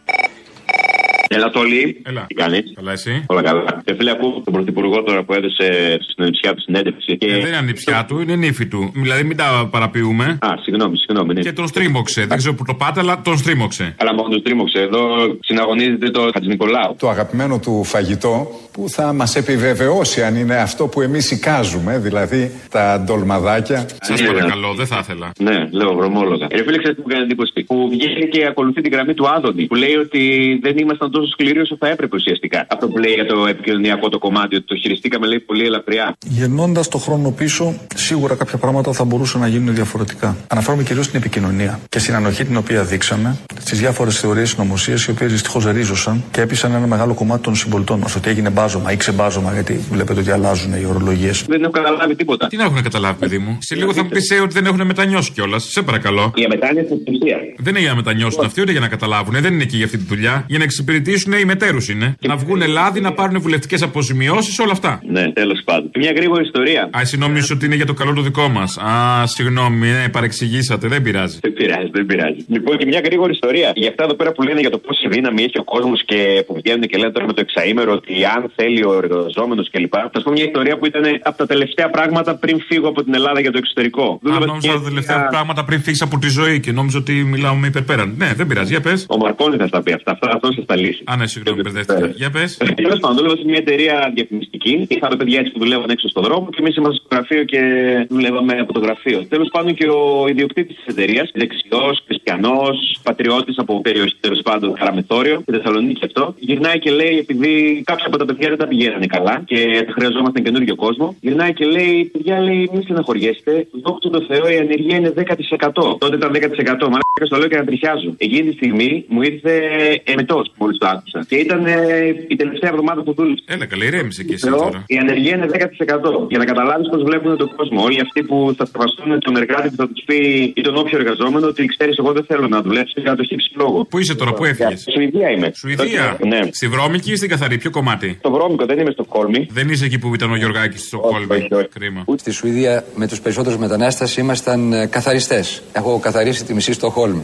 Έλα, Τόλι. Έλα. Τι κάνεις? Καλά, εσύ? Όλα καλά. Φίλε, ακούω τον Πρωθυπουργό τώρα που έδωσε στην ανιψιά του συνέντευξη. Δεν είναι ανιψιά του, είναι νύφη του. Δηλαδή, μην τα παραποιούμε. Συγγνώμη. Ναι. Και τον στρίμωξε. Δεν ξέρω που το πάτε, αλλά τον στρίμωξε. Αλλά μόνο τον στρίμωξε. Εδώ συναγωνίζεται το Χατζηνικολάου. Το αγαπημένο του φαγητό που θα μας επιβεβαιώσει αν είναι αυτό που εμείς εικάζουμε, δηλαδή τα ντολμαδάκια. Σας παρακαλώ, δεν θα ήθελα. Ναι, λέω βρωμόλογα. Φίλε, ξέρετε που κάνει εντύπωση? Που βγαίνει και ακολουθεί την γραμμή του Άδωνη. Που λέει ότι δεν ήμασταν τόσο σκληροί όσο θα έπρεπε ουσιαστικά. Αυτό που λέει για το επικοινωνιακό το κομμάτι, ότι το χειριστήκαμε, λέει, πολύ ελαφριά. Γυρνώντας το χρόνο πίσω, σίγουρα κάποια πράγματα θα μπορούσαν να γίνουν διαφορετικά. Αναφέρομαι κυρίως στην επικοινωνία και στην ανοχή την οποία δείξαμε στις διάφορες θεωρίες συνωμοσίας, οι οποίες δυστυχώς ρίζωσαν και έπεισαν ένα μεγάλο κομμάτι των συμπολιτών μας. Ότι έγινε μπάζωμα ή ξεμπάζωμα, γιατί βλέπετε ότι αλλάζουν οι ορολογίες. Δεν έχω καταλάβει τίποτα. Τι να έχουν καταλάβει, παιδί μου? Σε λίγο θα μου πει ότι δεν έχουν μετανιώσει κιόλας. Σε παρακαλώ. Για μετάνοια στην ουσία. Δεν είναι για να μετανιώσουν αυτοί, ούτε για να καταλάβουν. Δεν είναι εκεί για αυτή τη δουλειά. Για να εξυπηρετήσουν οι μετέρους είναι. Να βγουν λάδι, να πάρουν βουλευτικές αποζημιώσεις, όλα αυτά. Ναι, τέλος πάντων. Μια γρήγορη ιστορία. Α, εσύ νόμιζες ότι είναι για το καλό το δικό μας. Α, συγγνώμη, παρεξηγήσατε. Δεν πειράζει. Δεν πειράζει. Λοιπόν, και μια γρήγορη ιστορία. Για αυτά εδώ πέρα που λένε για το πόση δύναμη έχει ο κόσμος και που βγαίνουν και λένε τώρα με το εξαήμερο ότι αν θέλει ο εργαζόμενος κλπ. Θα σου πω μια ιστορία που ήταν από τα τελευταία πράγματα πριν φύγω από την Ελλάδα για το εξωτερικό. Νόμιζα τα τελευταία πράγματα πριν φύγει από τη ζωή και νόμιζα ότι μιλάω με υπερπέραν. Ναι, δεν πειράζει, για πες. Ο Μαρκόνι θα στα πει αυτά. Αυτό θα τα λύσει. Α, ναι, συγγνώμη, μπερδεύτηκα. Για πες. Τέλος πάντων, δούλευα σε μια εταιρεία διαφημιστική. Είχαμε παιδιά έτσι που δουλεύαν έξω στον δρόμο και εμείς ήμασταν στο γραφείο και δουλεύαμε από το γραφείο. Τέλος πάντων, και ο ιδιοκτήτης της εταιρείας, δεξιός, χριστιανός, πατριώτης από περιοχή τέλος πάντων, Καραμεθόριο, στη Θεσσαλονίκη αυτό, γυρνάει και λέει, επειδή κάποια από τα παιδιά δεν τα πηγαίνανε καλά και χρειαζόμασταν καινούργιο κόσμο, γυρνάει και λέει, παιδιά, λέει, μην στεναχωριέστε, δόξα τω Θεώ, η ανεργία είναι 10%. Τότε ήταν 10%. Μαλάκα, το λέω και να τριχιάζω. Εκείνη τη στιγμή μου ήρθε εμετός μόλις το άκουσα. Και ήταν η τελευταία εβδομάδα που δούλεψε. Έλα, καλά, ηρέμησε και εσύ τώρα. Η ανεργία είναι 10%. Για να καταλάβεις πώς βλέπουν τον κόσμο. Όλοι αυτοί που θα σεβαστούν τον εργάτη που θα του πει ή τον όποιο εργαζόμενο ότι ξέρεις, εγώ δεν θέλω να δουλέψω για να το χύψει λόγο. Πού είσαι τώρα, πού έφυγες? Σουηδία είμαι. Σουηδία? Ναι. Στη βρώμικη ή στην καθαρή, ποιο κομμάτι? Στο βρώμικο, δεν είμαι στο Κόλμη. Δεν είσαι εκεί που ήταν ο Γιωργάκης στο Κόλμη. Κρίμα. Στη Σουηδία με τους περισσότερους μετανάστες ήμασταν καθαριστές. Έχω καθαρίσει τη μισή στο Χόλμη.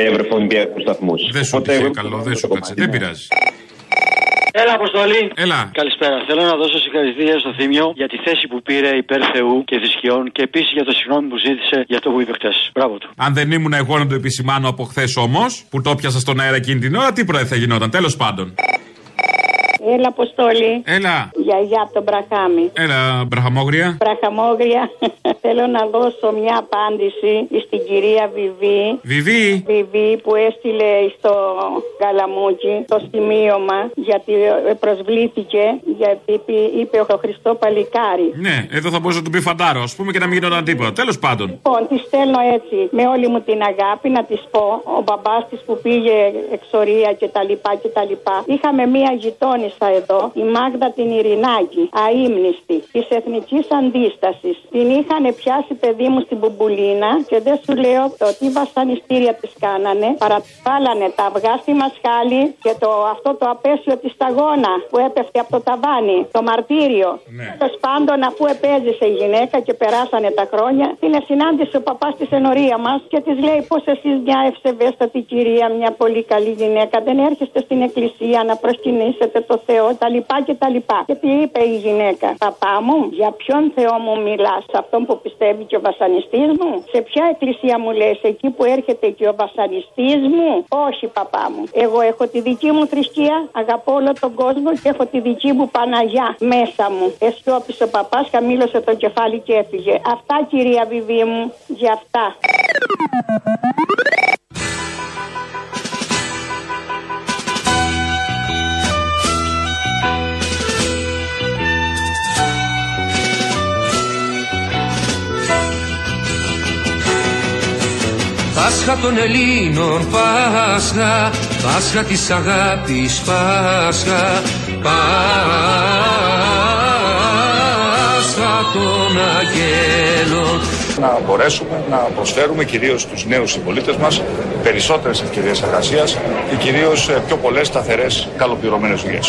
Δεν σου τυχε καλό, δεν σου κάτσε. Δεν πειράζει. Έλα, Αποστολή. Έλα. Καλησπέρα. Θέλω να δώσω συγχαρητήρια στο Θήμιο για τη θέση που πήρε υπέρ Θεού και θρησκειών και επίσης για το συγγνώμη που ζήτησε για το που είπε χθες. Μπράβο του. Αν δεν ήμουν εγώ να το επισημάνω από χθες όμως, που το πιάσα στον αέρα εκείνη την ώρα, τίποτα δεν θα γινόταν. Τέλος πάντων. Έλα, Αποστόλη. Έλα. Γιαγιά από τον Μπραχάμι. Έλα, Μπραχαμόγρια. Μπραχαμόγρια. Θέλω να δώσω μια απάντηση στην κυρία Βιβί. Βιβί που έστειλε στο Καλαμούκι το σημείωμα γιατί προσβλήθηκε γιατί είπε ο Χριστό παλικάρι. Ναι, εδώ θα μπορούσε να του πει φαντάρο, ας πούμε, και να μην γινόταν τίποτα. Τέλος πάντων. Λοιπόν, τη στέλνω έτσι με όλη μου την αγάπη να τη πω. Ο μπαμπάς της που πήγε εξορία κτλ. Είχαμε μια γειτόνισσα εδώ, η Μάγδα την Ειρηνάκη, αείμνηστη, της Εθνικής Αντίστασης. Την είχαν πιάσει, παιδί μου, στην Μπουμπουλίνα και δεν σου λέω το τι βασανιστήρια της κάνανε. Παραβάλανε τα αυγά στη μασχάλη και αυτό το απέσιο της σταγόνα που έπεφτε από το ταβάνι, το μαρτύριο. Τέλος πάντων, αφού επέζησε η γυναίκα και περάσανε τα χρόνια, την συνάντησε ο παπάς της ενορία μας και της λέει πως εσείς μια ευσεβέστατη κυρία, μια πολύ καλή γυναίκα, δεν έρχεστε στην εκκλησία να προσκυνήσετε το Θεό, τα λοιπά και τα λοιπά. Και τι είπε η γυναίκα? Παπά μου, για ποιον Θεό μου μιλάς? Σε αυτόν που πιστεύει και ο βασανιστής μου? Σε ποια εκκλησία μου λες? Εκεί που έρχεται και ο βασανιστής μου? Όχι, παπά μου. Εγώ έχω τη δική μου θρησκεία, αγαπώ όλο τον κόσμο και έχω τη δική μου Παναγιά μέσα μου. Εσιώπησε ο παπάς, χαμήλωσε το κεφάλι και έφυγε. Αυτά, κυρία Βιβί μου, για αυτά. Πάσχα των Ελλήνων, Πάσχα, Πάσχα της αγάπης, Πάσχα, Πάσχα των αγγέλων, να μπορέσουμε να προσφέρουμε κυρίως στους νέους συμπολίτες μας περισσότερες ευκαιρίες εργασίας και κυρίως πιο πολλές σταθερές καλοπληρωμένες δουλειές.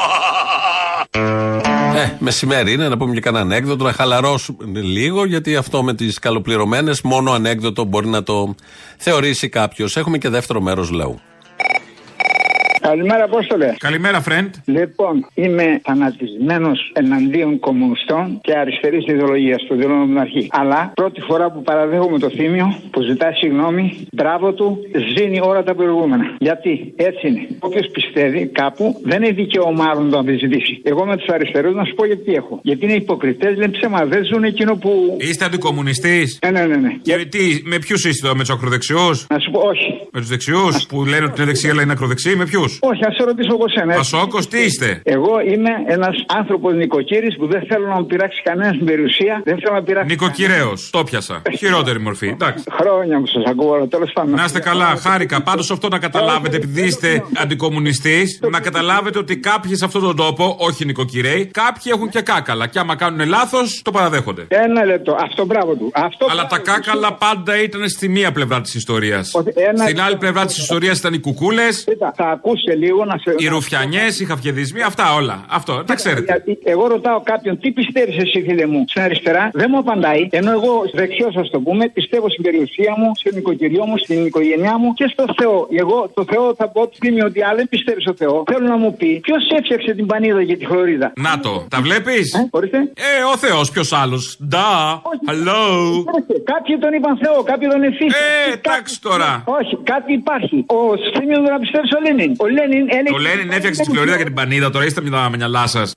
Μεσημέρι είναι, να πούμε και κανένα ανέκδοτο, να χαλαρώσουμε λίγο, γιατί αυτό με τις καλοπληρωμένες μόνο ανέκδοτο μπορεί να το θεωρήσει κάποιος. Έχουμε και δεύτερο μέρος λαού. Καλημέρα, Απόστολε. Καλημέρα, friend. Λοιπόν, είμαι φανατισμένος εναντίον κομμουνιστών και αριστερής ιδεολογίας, το δηλώνω από την αρχή. Αλλά πρώτη φορά που παραδέχομαι το Θήμιο, που ζητάει συγγνώμη, μπράβο του, ζήνει όλα τα προηγούμενα. Γιατί έτσι είναι. Όποιος πιστεύει κάπου δεν έχει δικαίωμα άλλον να το αμφισβητήσει. Εγώ με τους αριστερούς να σου πω γιατί έχω. Γιατί είναι υποκριτές, λένε ψέμα, δεν ζουν εκείνο που. Είστε αντικομμουνιστής? Ναι. Και τι, με ποιους είστε εδώ, με τους ακροδεξιούς? Να σου πω, όχι. Με τους δεξιούς που λένε ότι είναι δεξιά αλλά είναι ακροδεξιοί, με ποιους? Όχι, α σε ρωτήσω εγώ σένα. Πασόκος, τι είστε? Εγώ είμαι ένας άνθρωπος νοικοκύρης που δεν θέλω να μου πειράξει κανένα στην περιουσία. Δεν θέλω να πειράξει. Νοικοκυρέος, το πιάσα. Χειρότερη μορφή, εντάξει. Χρόνια που σας ακούω, αλλά τέλος πάντων. Να είστε καλά, χάρηκα. Πάντως αυτό να καταλάβετε, επειδή είστε αντικομμουνιστής, να καταλάβετε ότι κάποιοι σε αυτόν τον τόπο, όχι νοικοκυρέοι, κάποιοι έχουν και κάκαλα. Και άμα κάνουν λάθος, το παραδέχονται. Ένα λεπτό, αυτό μπράβο του. Αλλά τα κάκαλα πάντα ήταν στη μία πλευρά της ιστορίας. Στην άλλη πλευρά της ιστορίας ήταν οι κουκούλες. Θα ακούσει λίγο. Οι ρουφιανιές, οι χαφιεδισμοί, αυτά όλα. Αυτό, τα ξέρετε. Γιατί εγώ ρωτάω κάποιον τι πιστεύεις εσύ, φίλε μου, στην αριστερά, δεν μου απαντάει. Ενώ εγώ δεξιός, ας το πούμε, πιστεύω στην περιουσία μου, στο νοικοκυριό μου, στην οικογένειά μου και στο Θεό. Εγώ το Θεό θα πω ότι άλλα δεν πιστεύει στο Θεό. Θέλω να μου πει ποιος έφτιαξε την πανίδα και τη χλωρίδα. Να το, τα βλέπεις? Ορίστε. Ο Θεός, ποιος άλλος? Hello. Κάποιοι τον είπαν Θεό, κάποιοι τον εφήχαν. Εντάξει τώρα. Όχι, κάτι υπάρχει. Ο Θήμιος δεν πιστεύει ο Λένιν. Ο Λένιν έφτιαξε τη χλωρίδα και την πανίδα, τώρα είστε με τα μυαλά σας.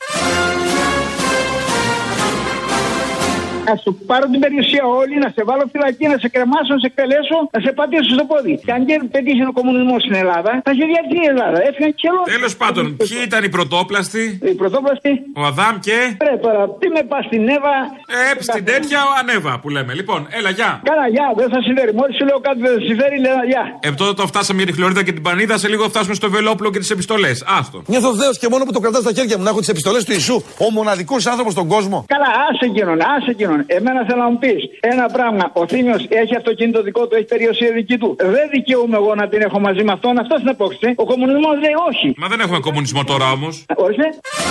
Να σου πάρω την περιουσία όλη, να σε βάλω φυλακή, να σε κρεμάσω, να σε εκτελέσω, να σε πατήσω στο πόδι. Και αν και πετύχει ο κομμουνισμός στην Ελλάδα, θα είχε διαρκεί η Ελλάδα. Έφυγαν και όλο. Τέλος πάντων, ποιοι ήταν οι πρωτόπλαστοι? Οι πρωτόπλαστοι. Ο Αδάμ και. Τώρα, τι με πα στην Εύα. Στην τέτοια ο Ανέβα που λέμε. Λοιπόν, έλα, γεια. Καλά, γεια, δεν θα συμφέρει. Μόλις σου λέω κάτι δεν θα συμφέρει, λέω γεια. Τότε το φτάσαμε για τη χλωρίδα και την πανίδα, σε λίγο φτάσουμε στο Βελόπουλο και τις επιστολές. Άστο. Νιώθω δέος και μόνο που το κρατάω στα χέρια μου να έχω τις επιστολές του Ιησού. Ο μοναδικός άνθρωπος στον κόσμο. Καλά, άσε εκείνον. Εμένα θέλω να μου πεις ένα πράγμα. Ο Θήμιος έχει αυτοκίνητο δικό του, έχει περιουσία δική του. Δεν δικαιούμαι εγώ να την έχω μαζί με αυτόν. Αυτό είναι απόψη. Ο κομμουνισμός λέει όχι. Μα δεν έχουμε κομμουνισμό τώρα όμως. Ορίστε.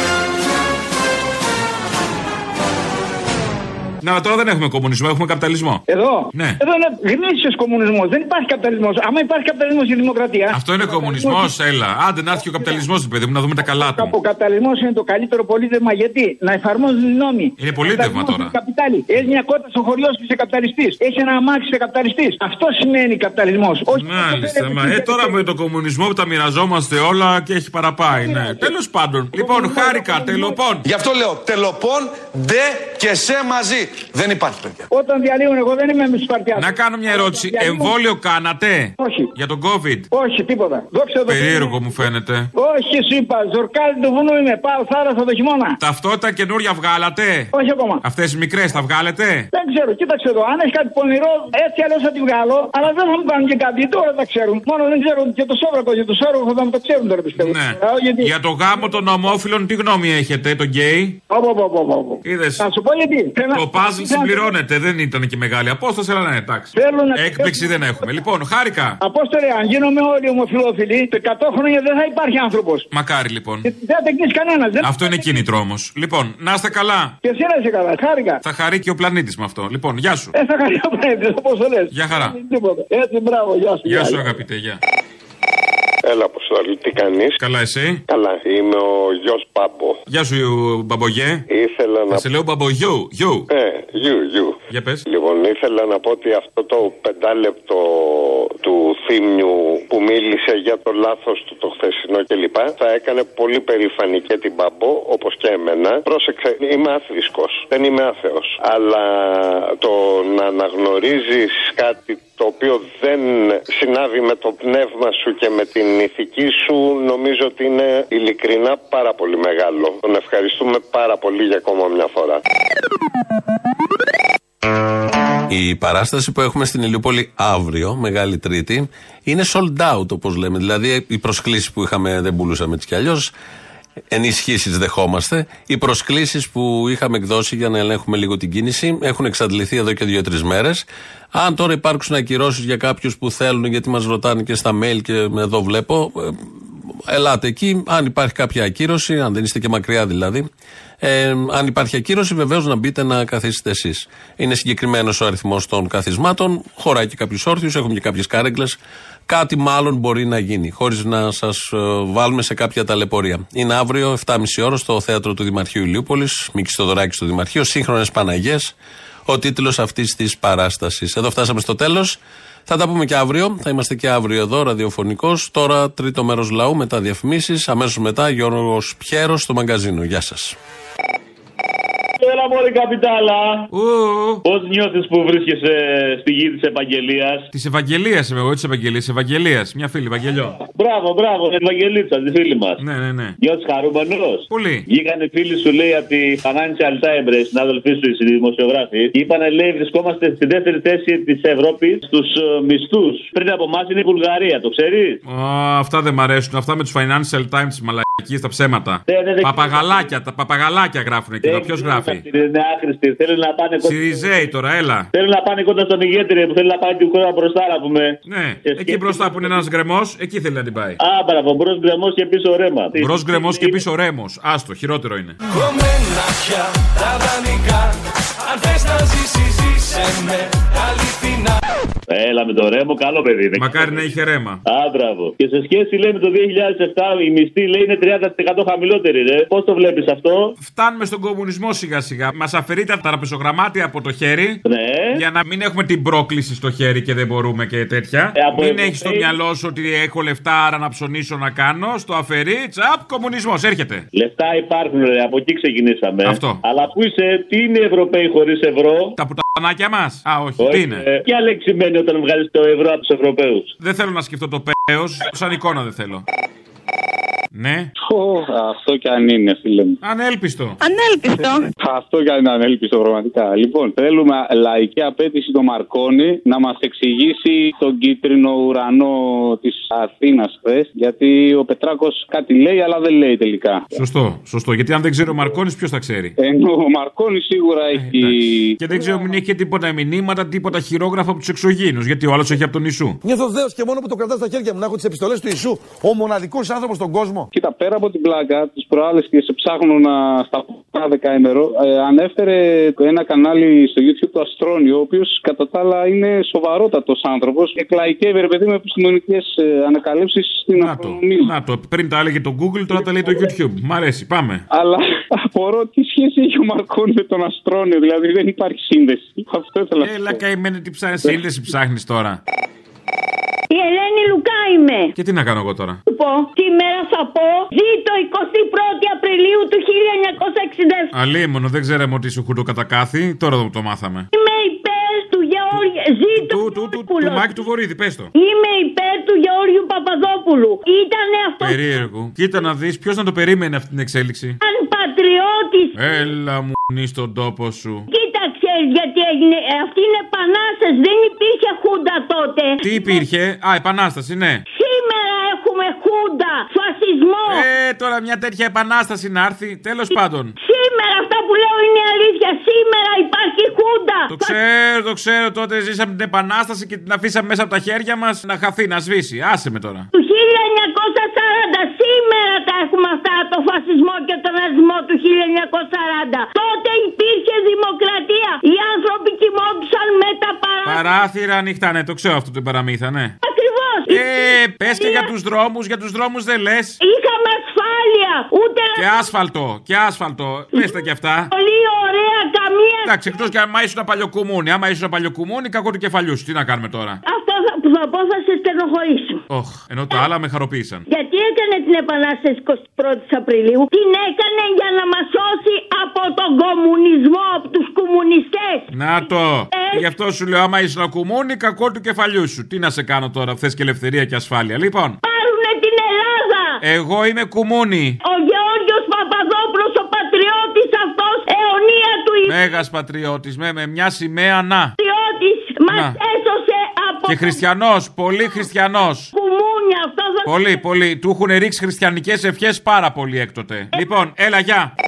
Να, τώρα δεν έχουμε κομμουνισμό, έχουμε καπιταλισμό. Εδώ? Ναι. Εδώ είναι γνήσιος κομμουνισμός. Δεν υπάρχει καπιταλισμός. Άμα υπάρχει καπιταλισμός και δημοκρατία. Αυτό είναι κομμουνισμός, έλα. Άντε να έρθει ο καπιταλισμός, παιδί μου, να δούμε τα καλά του. Ο καπιταλισμός είναι το καλύτερο πολίτευμα. Γιατί? Να εφαρμόζουν οι νόμοι. Είναι πολίτευμα τώρα. Έχει μια κότα στο χωριό σου, είσαι καπιταλιστής. Έχει ένα αμάξι, είσαι καπιταλιστής. Αυτό σημαίνει καπιταλισμός. Μάλιστα. Τώρα με το κομμουνισμό που τα μοιραζόμαστε όλα και έχει παραπάει. Ναι. Τέλος πάντων. Λοιπόν, χάρηκα, τελοπών. Γι' αυτό λέω τελοπών, ντε και σε μαζί. Δεν υπάρχει, παιδιά. Όταν διαλύουν, εγώ δεν είμαι με τους Σπαρτιάτες. Να κάνω μια ερώτηση. Εμβόλιο κάνατε? Όχι. Για τον COVID? Όχι, τίποτα. Περίεργο μου φαίνεται. Όχι, σου είπα. Ζορκάλι του βουνού είμαι. Πάω θάλασσα το χειμώνα. Ταυτότητα καινούρια βγάλατε? Όχι ακόμα. Αυτές οι μικρές τα βγάλετε? Δεν ξέρω, κοίταξε εδώ. Αν έχει κάτι πονηρό, έτσι αλλιώς θα τη βγάλω. Αλλά δεν θα μου κάνουν και κάτι. Τώρα τα ξέρουν. Μόνο δεν ξέρουν και το σόβρακο. Για το σόβρακο θα μου το ξέρουν τώρα, πιστεύω. Ναι. Για το γάμο των ομόφυλων, τι γνώμη έχετε, τον γκέι? Είδες. Θα σου πω γιατί. Το puzzle συμπληρώνεται, δεν ήταν και μεγάλη απόσταση, αλλά ναι, εντάξει. Έκπληξη δεν έχουμε. Λοιπόν, χάρηκα. Απόστολε, αν γίνομαι όλοι ομοφυλόφιλοι, το 100 χρόνια δεν θα υπάρχει άνθρωπος. Μακάρι λοιπόν. Δεν θα τεχνίσει κανένα. Αυτό είναι κίνητρο όμως. Λοιπόν, να είστε καλά. Και εσύ να είσαι καλά, χάρηκα. Θα χαρεί και ο πλανήτης με αυτό. Λοιπόν, γεια σου. Θα χαρεί ο πλανήτης, όπως το λες. Γεια χαρά. Έτσι, μπράβο, γεια σου. Γεια σου, αγαπητέ, γεια. Έλα, Αποστόλη, τι κάνεις? Καλά, εσύ? Καλά, είμαι ο γιος Μπάμπο. Γεια σου, Μπαμπογέ. Ήθελα να. Σε λέω Μπαμπογιού. Γιου. Για πες. Λοιπόν, ήθελα να πω ότι αυτό το 5 λεπτό του Θήμιου που μίλησε για το λάθος του το χθεσινό κλπ. Θα έκανε πολύ περήφανη και την Μπάμπο, όπως και εμένα. Πρόσεξε, είμαι άθρησκος, δεν είμαι άθεος. Αλλά το να αναγνωρίζεις κάτι το οποίο δεν συνάδει με το πνεύμα σου και με την ηθική σου, νομίζω ότι είναι ειλικρινά πάρα πολύ μεγάλο. Τον ευχαριστούμε πάρα πολύ για ακόμα μια φορά. Η παράσταση που έχουμε στην Ηλιούπολη αύριο, Μεγάλη Τρίτη, είναι sold out, όπως λέμε. Δηλαδή, οι προσκλήσεις που είχαμε δεν πουλούσαμε έτσι κι αλλιώς. ενισχύσεις δεχόμαστε. Οι προσκλήσεις που είχαμε εκδώσει για να ελέγχουμε λίγο την κίνηση έχουν εξαντληθεί εδώ και 2-3 μέρες. Αν τώρα υπάρξουν ακυρώσεις για κάποιους που θέλουν, γιατί μας ρωτάνε και στα mail και εδώ βλέπω, ελάτε εκεί. Αν υπάρχει κάποια ακύρωση, αν δεν είστε και μακριά δηλαδή, αν υπάρχει ακύρωση, βεβαίως να μπείτε να καθίσετε εσείς. Είναι συγκεκριμένος ο αριθμός των καθισμάτων, χωράει και κάποιους όρθιους, έχουμε και κάποιες κάρεγκλες. Κάτι μάλλον μπορεί να γίνει, χωρίς να σας βάλουμε σε κάποια ταλαιπωρία. Είναι αύριο 7.30 ώρα στο θέατρο του Δημαρχείου Ηλιούπολης, Μίκης Θοδωράκης στο Δημαρχείο, Σύγχρονες Παναγιές, ο τίτλος αυτής της παράστασης. Εδώ φτάσαμε στο τέλος. Θα τα πούμε και αύριο. Θα είμαστε και αύριο εδώ, ραδιοφωνικός. Τώρα τρίτο μέρος λαού, μετά διαφημίσεις. Αμέσως μετά Γιώργος Πιέρος στο μαγκαζίνο. Γεια σας. Έλα μωρή καπιτάλα. Πώς νιώθεις που βρίσκεσαι στη γη της Ευαγγελίας? Της Ευαγγελίας είμαι εγώ, της Ευαγγελίας. Ευαγγελίας, μια φίλη, Ευαγγελιό. Μπράβο, Ευαγγελίτσα, τη φίλη μας. Ναι. Νιώθεις χαρούμενος? Πολύ. Βγήκανε φίλοι σου, λέει, από τη Financial Times, συνάδελφοί σου, οι δημοσιογράφοι. Είπανε, λέει, βρισκόμαστε στη δεύτερη θέση της Ευρώπης στους μισθούς. Πριν από εμάς είναι η Βουλγαρία, το ξέρεις? Αυτά δεν μ' αρέσουν. Αυτά με τους Financial Times, μαλακίες, τα ψέματα. Παπαγαλάκια, τα παπαγαλάκια γράφουν εκεί. Ποιος γράφει? Είναι άχρηστη. Θέλουν να πάνε κοντά. Σιριζέοι τώρα, έλα. Θέλουν να πάνε κοντά στον ηγέτη που θέλει να πάει την χώρα μπροστά, να πούμε. Ναι, εκεί μπροστά που είναι ένας γκρεμός, εκεί θέλει να την πάει. Μπράβο, μπρος γκρεμός και πίσω ρέμα. Μπρος γκρεμός και πίσω ρέμος. Άστο, χειρότερο είναι. Κομμένα πια τα δανεικά. Αν θες να ζήσεις, ζήσε με αληθινά. Έλα με το ρέμο, καλό παιδί είναι. Μακάρι να είχε ρέμα. Μπράβο. Και σε σχέση, λέει, με το 2007, η μισθή, λέει, είναι 30% χαμηλότερη, ρε. Πώς το βλέπεις αυτό? Φτάνουμε στον κομμουνισμό σιγά-σιγά. Μας αφαιρεί τα τραπεζογραμμάτια από το χέρι. Ναι. Για να μην έχουμε την πρόκληση στο χέρι και δεν μπορούμε και τέτοια. Μην έχεις στο μυαλό σου ότι έχω λεφτά, άρα να ψωνίσω να κάνω. Στο αφαιρεί, τσαπ, κομμουνισμός, έρχεται. Λεφτά υπάρχουν, ρε. Από εκεί ξεκινήσαμε. Αυτό. Αλλά πού είσαι, τι είναι οι Ευρωπαίοι χωρίς ευρώ? Τα πουτανάκια μας. Όχι, τι είναι? Ποια λέξη σημαίνει όταν βγάλεις το ευρώ από τους Ευρωπαίους? Δεν θέλω να σκεφτώ το πέος, σαν εικόνα δεν θέλω. Ναι. Αυτό κι αν είναι, φίλε μου. Ανέλπιστο. Αυτό κι αν είναι ανέλπιστο, πραγματικά. Λοιπόν, θέλουμε λαϊκή απέτηση το Μαρκόνι να μας εξηγήσει τον κίτρινο ουρανό της Αθήνας χθες. Γιατί ο Πετράκος κάτι λέει, αλλά δεν λέει τελικά. Σωστό. Γιατί αν δεν ξέρει ο Μαρκόνης, ποιος θα ξέρει? Ενώ ο Μαρκόνης σίγουρα έχει. Και δεν ξέρω, μην έχει και τίποτα μηνύματα, τίποτα χειρόγραφα από τους εξωγήινους. Γιατί ο άλλος έχει από τον Ιησού. Νιώθω δέος και μόνο που το κρατάω στα χέρια μου να έχω τις επιστολές του Ιησού. Ο μοναδικός άνθρωπος στον κόσμο. Κοίτα, πέρα από την πλάκα, τις προάλλες και σε ψάχνω στα δεκαήμερο, ανέφερε ένα κανάλι στο YouTube του Αστρόνιο, ο οποίος κατά τα άλλα είναι σοβαρότατος άνθρωπος και κλαϊκεύει, ρε παιδί, με επιστημονικές ανακαλύψεις στην αστρονομία. Να το, πριν τα έλεγε το Google, τώρα τα λέει το YouTube. Μ' αρέσει, πάμε. Αλλά απορώ τι σχέση έχει ο Μαρκόνι με τον Αστρόνιο, δηλαδή δεν υπάρχει σύνδεση. Αυτό ήθελα να πω. Έλα, καημένη, τι σύνδεση ψάχνεις τώρα? Η Ελένη Λουκά είμαι. Και τι να κάνω εγώ τώρα? Σήμερα θα πω ζήτω 21η Απριλίου του 1967. Αλίμονο, δεν ξέραμε ότι είσαι χουρτοκατακάθι. Τώρα το μάθαμε. Είμαι υπέρ του Γεώργιου. Ζήτω του Μάκη του Βορύδη, πες το. Είμαι υπέρ του Γεώργιου Παπαδόπουλου. Ήτανε αυτό. Περίεργο. Κοίτα να δεις, ποιος να το περίμενε αυτή την εξέλιξη. Αν πατριώτης. Έλα μου στον τόπο σου. Κοίταξε, γιατί έγινε. Αυτή είναι επανάσταση. Δεν υπήρχε χούντα τότε. Τι υπήρχε? Επανάσταση, ναι. Σήμερα έχουμε χούντα. Φασισμό. Τώρα μια τέτοια επανάσταση να έρθει. Τέλος πάντων. Σήμερα αυτά που λέω είναι αλήθεια. Σήμερα υπάρχει χούντα. Το ξέρω. Τότε ζήσαμε την επανάσταση και την αφήσαμε μέσα από τα χέρια μας να χαθεί, να σβήσει. Άσε με τώρα. Του 1940. Σήμερα τα έχουμε αυτά. Το φασισμό και τον ναζισμό του 1940. Τότε υπήρχε δημοκρατία. Οι άνθρωποι κοιμόντουσαν με τα παράθυρα ανοιχτά, ναι, το ξέρω αυτό το παραμύθα, ναι. Ακριβώς. Πες και για τους δρόμους δεν λες. Είχαμε ασφάλεια. Και άσφαλτο. Πες τα κι αυτά. Πολύ ωραία, καμία. Εντάξει, εκτός και άμα ήσουν παλιοκουμούνι. Άμα ήσουν παλιοκουμούνι, κακό του κεφαλιού σου. Τι να κάνουμε τώρα? Αυτό που θα πω θα σε στενοχωρήσω. Ενώ τα άλλα με χαροποίησαν. Γιατί έκανε την επανάσταση 21η Απριλίου? Την έκανε για να μας σώσει από τον κομμουνισμό, από τους κομμουνιστές. Να το. Γι' αυτό σου λέω, άμα ήσουν κουμούνι, κακό του κεφαλιού σου. Τι να σε κάνω τώρα, θες και ελευθερία και ασφάλεια. Λοιπόν. Πάρουνε την Ελλάδα. Εγώ είμαι κουμούνι. Ο Γεώργιος Παπαδόπουλος, ο πατριώτης αυτός, αιωνία του ήλιου. Μέγας πατριώτης, με μια σημαία να. Πατριώτης, μας έσωσε από. Και χριστιανός, πολύ χριστιανός. Κουμούνια, αυτό Πολύ. Του έχουν ρίξει χριστιανικές ευχές πάρα πολύ έκτοτε. Λοιπόν, έλα, γεια.